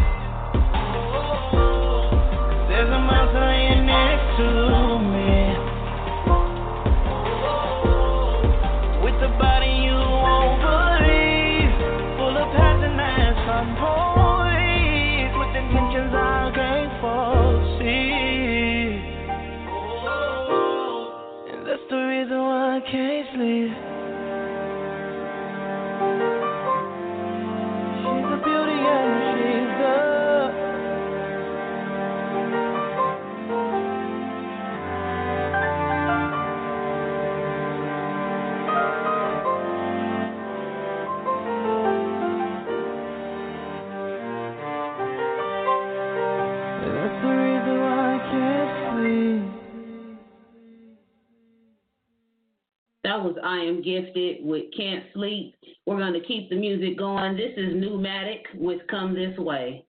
'Cause there's a monster laying next to me, with a body you won't believe, full of passion that's unpoised, with intentions I can't foresee. And that's the reason why I can't sleep. She's a beauty and she's a That was I Am Gifted with Can't Sleep. We're going to keep the music going. This is Pneumatic with Come This Way.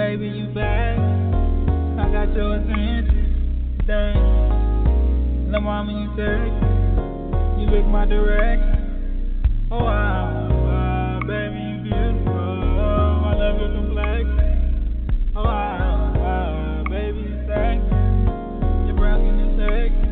baby, you back. I got your attention. Dang. Lil' mama, you text. You look my direction. Oh, wow, baby, you beautiful. I love your complexion. Oh, wow, baby, you sexy. Your brown skin is sexy.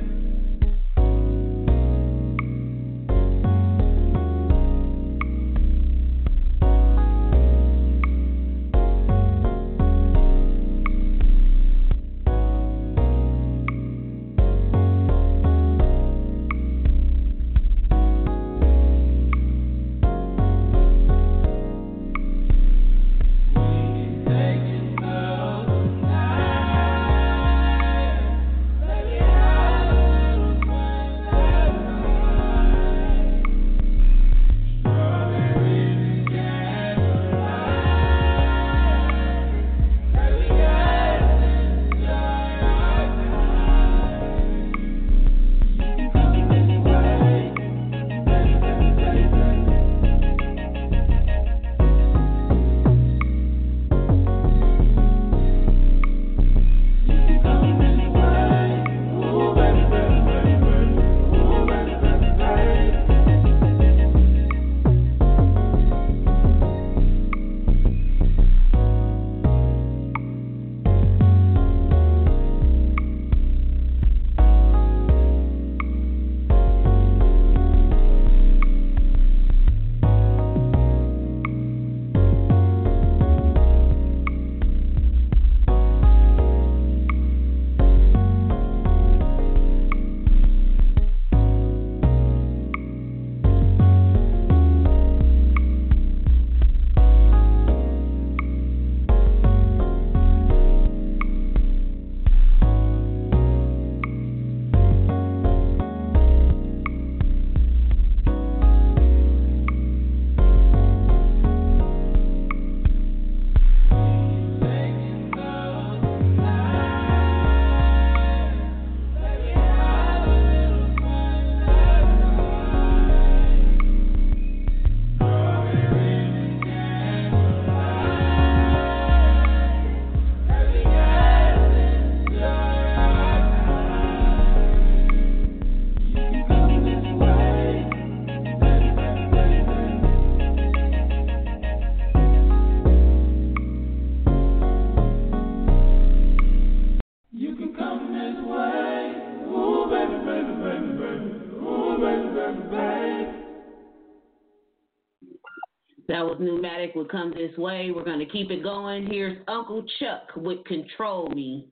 That was Pneumatic would come this way. We're going to keep it going. Here's Uncle Chuck with Control Me.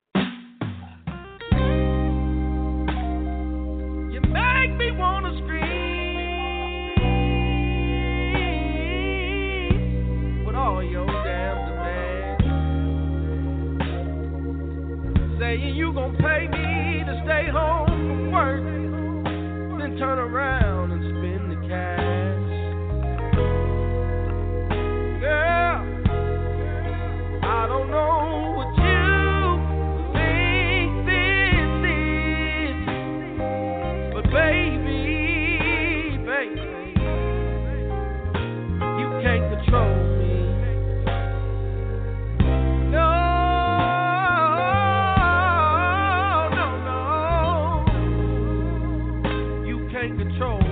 You make me want to scream with all your damn demands. Saying you gon' pay me to stay home from work, then turn around and spend the cash. Girl, I don't know what you think this is, but baby, you can't control me. No, you can't control me.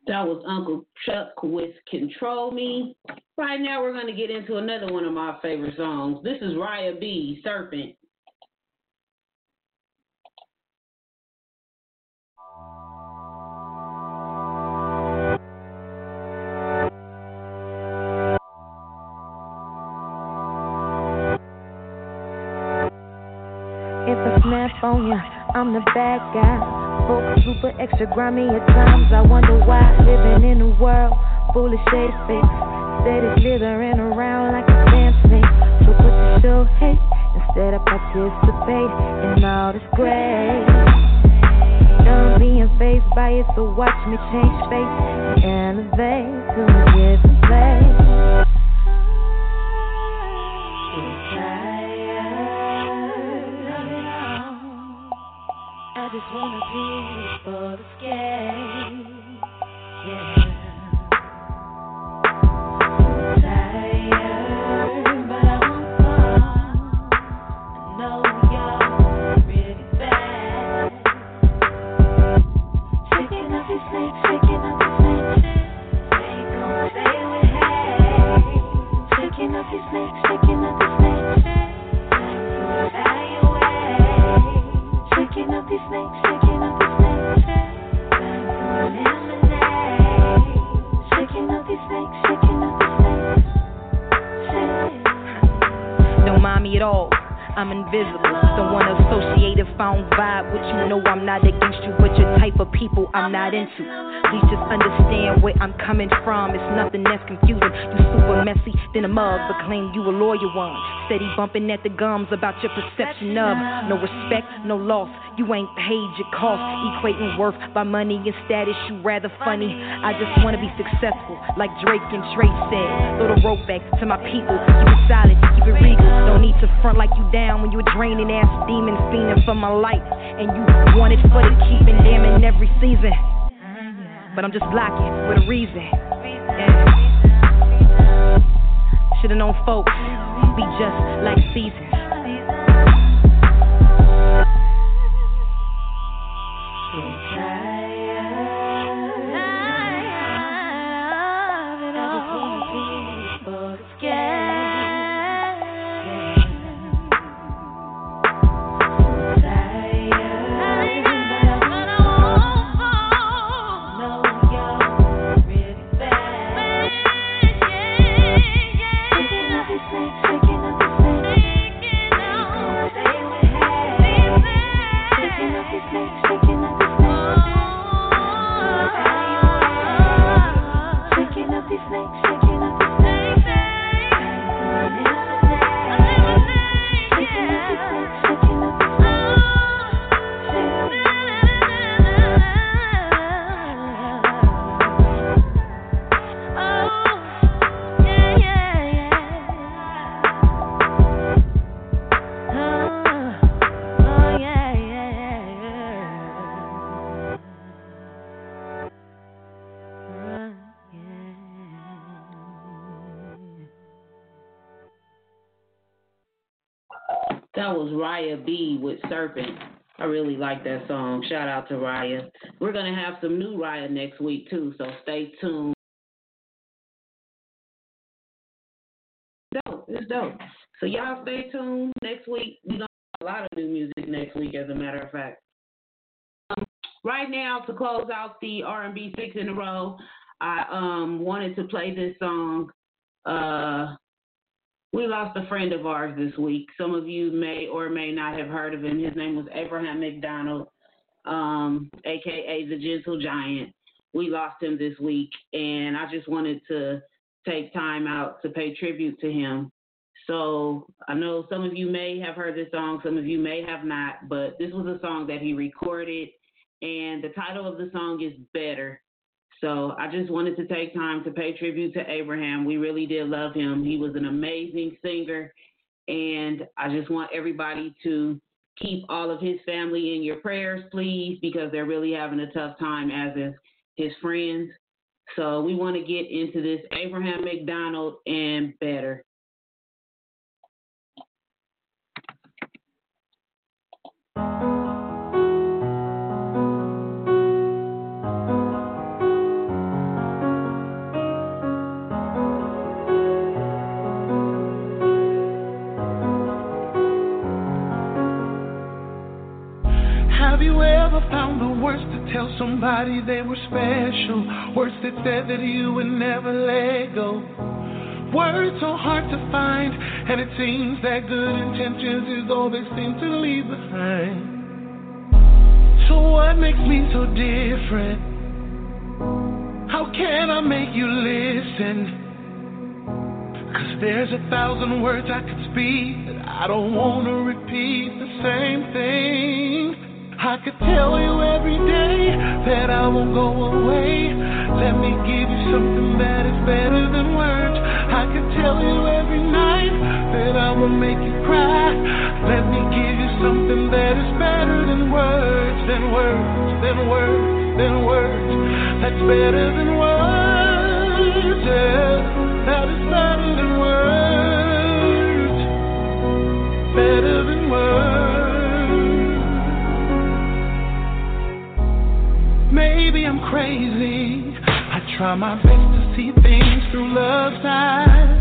That was Uncle Chuck with Control Me. Right now we're going to get into another one of my favorite songs. This is Raya B, Serpent. If I snap on ya, I'm the bad guy. Folks super extra grimy at times. I wonder why living in a world full of shade fakes. Steady slithering around like a damn snake. So put the show hate instead of participate in all this grace. Done being faced by it, so watch me change face and elevate to a different place. I just wanna be for the escape, yeah. Tired, but I won't fall. I know you're really bad. Shaking up these snakes, shaking up these snakes. Ain't gonna stay with hate. Shaking up these snakes, shaking up these snakes. Time to evaluate. Shaking up these snakes, shaking up these snakes. Time to eliminate. Shaking up these snakes, shaking up these snakes. Don't mind me at all. I'm invisible. Don't wanna associate if I don't vibe with you. No, I'm not against you, but your type of people I'm not into. Please just understand where I'm coming from. It's nothing that's confusing. You super messy, then a mug, but claim you a lawyer one. Steady bumping at the gums about your perception of no respect, no loss. You ain't paid your cost. Equating worth by money and status, you rather funny. I just wanna be successful, like Drake and Trey said. Throw the rope back to my people. Keep it solid, keep it regal. Don't need to front like you down when you a draining ass demon fiending for my life. And you want it for the keeping, damn in every season. But I'm just blocking with a reason. Yeah. Should've known folks be just like seasons. That was Raya B with Serpent. I really like that song. Shout out to Raya. We're going to have some new Raya next week, too, so stay tuned. It's dope. So y'all stay tuned. Next week, we're going to have a lot of new music next week, as a matter of fact. Right now, to close out the R&B 6 in a row, I wanted to play this song. We lost a friend of ours this week. Some of you may or may not have heard of him. His name was Abraham McDonald, a.k.a. the Gentle Giant. We lost him this week, and I just wanted to take time out to pay tribute to him. So I know some of you may have heard this song, some of you may have not, but this was a song that he recorded, and the title of the song is Better. So I just wanted to take time to pay tribute to Abraham. We really did love him. He was an amazing singer, and I just want everybody to keep all of his family in your prayers, please, because they're really having a tough time, as is his friends. So we want to get into this Abraham McDonald and Better. never found the words to tell somebody they were special. Words that said that you would never let go. Words so hard to find, and it seems that good intentions is all they seem to leave behind. So what makes me so different? How can I make you listen? 'Cause there's 1,000 words I could speak, but I don't wanna repeat the same thing. I could tell you every day that I won't go away. Let me give you something that is better than words. I could tell you every night that I will make you cry. Let me give you something that is better than words, than words, than words, than words. That's better than words, yeah. That is better than words, better than words. Maybe I'm crazy. I try my best to see things through love's eyes.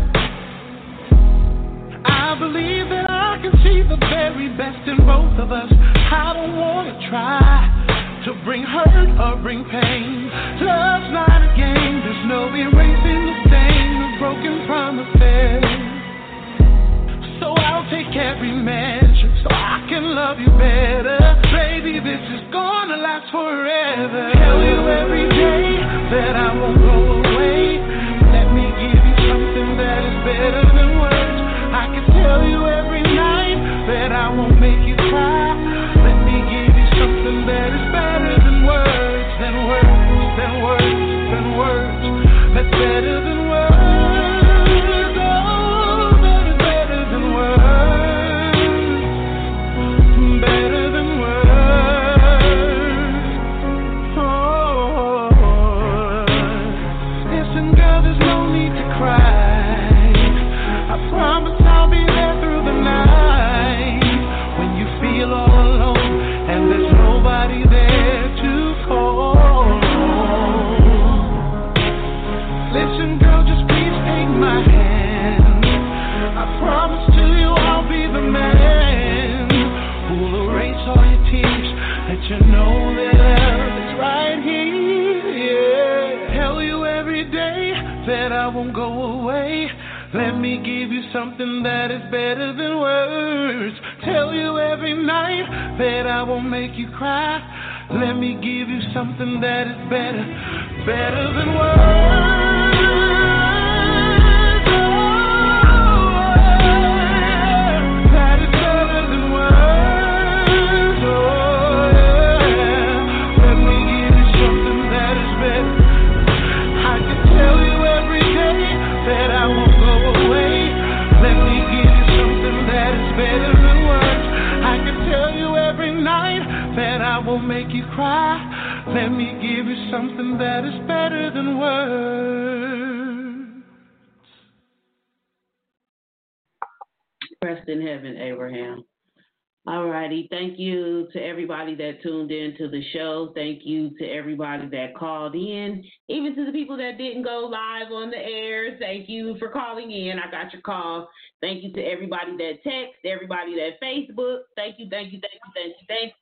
I believe that I can see the very best in both of us. I don't want to try to bring hurt or bring pain. Love's not a game. There's no erasing the stain of broken promises. So I'll take every measure so I can love you better. Baby, this is gonna last forever. Tell you every day that I won't go away. Let me give you something that is better than words. I can tell you every night that I won't make you cry. Let me give you something that is better than words, than words, than words, than words. That's better than words. You know that love is right here, yeah. Tell you every day that I won't go away. Let me give you something that is better than words. Tell you every night that I won't make you cry. Let me give you something that is better, better than words. Make you cry. Let me give you something that is better than words. Rest in heaven, Abraham. Alrighty, thank you to everybody that tuned in to the show. Thank you to everybody that called in, even to the people that didn't go live on the air. Thank you for calling in. I got your call. Thank you to everybody that text, everybody that Facebook. Thank you, thank you, thank you, thank you, thank you.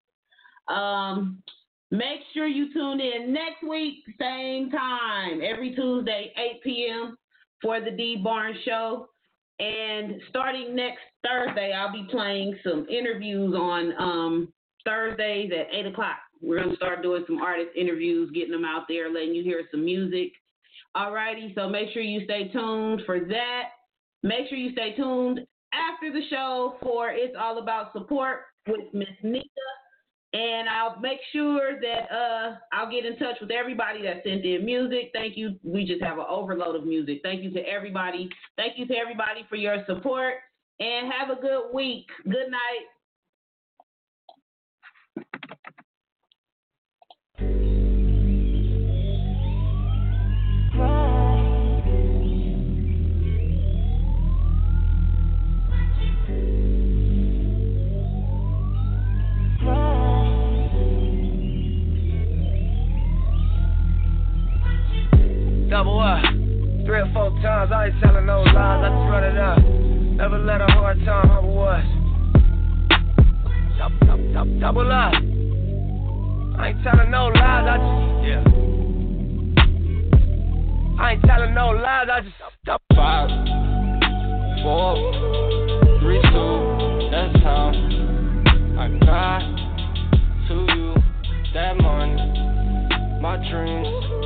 Make sure you tune in next week, same time, every Tuesday, 8 p.m. for the D Barnes Show. And starting next Thursday, I'll be playing some interviews on Thursdays at 8 o'clock. We're going to start doing some artist interviews, getting them out there, letting you hear some music. Alrighty, so make sure you stay tuned for that. Make sure you stay tuned after the show for It's All About Support with Miss Nika. And I'll make sure that I'll get in touch with everybody that sent in music. Thank you. We just have an overload of music. Thank you to everybody. Thank you to everybody for your support. And have a good week. Good night. Double up, 3 or 4 times, I ain't telling no lies, I just run it up. Never let a hard time humble us. Double up. I ain't telling no lies, I ain't telling no lies, I just 5, 4, 3, 2, that's how I got to you. That money, my dreams.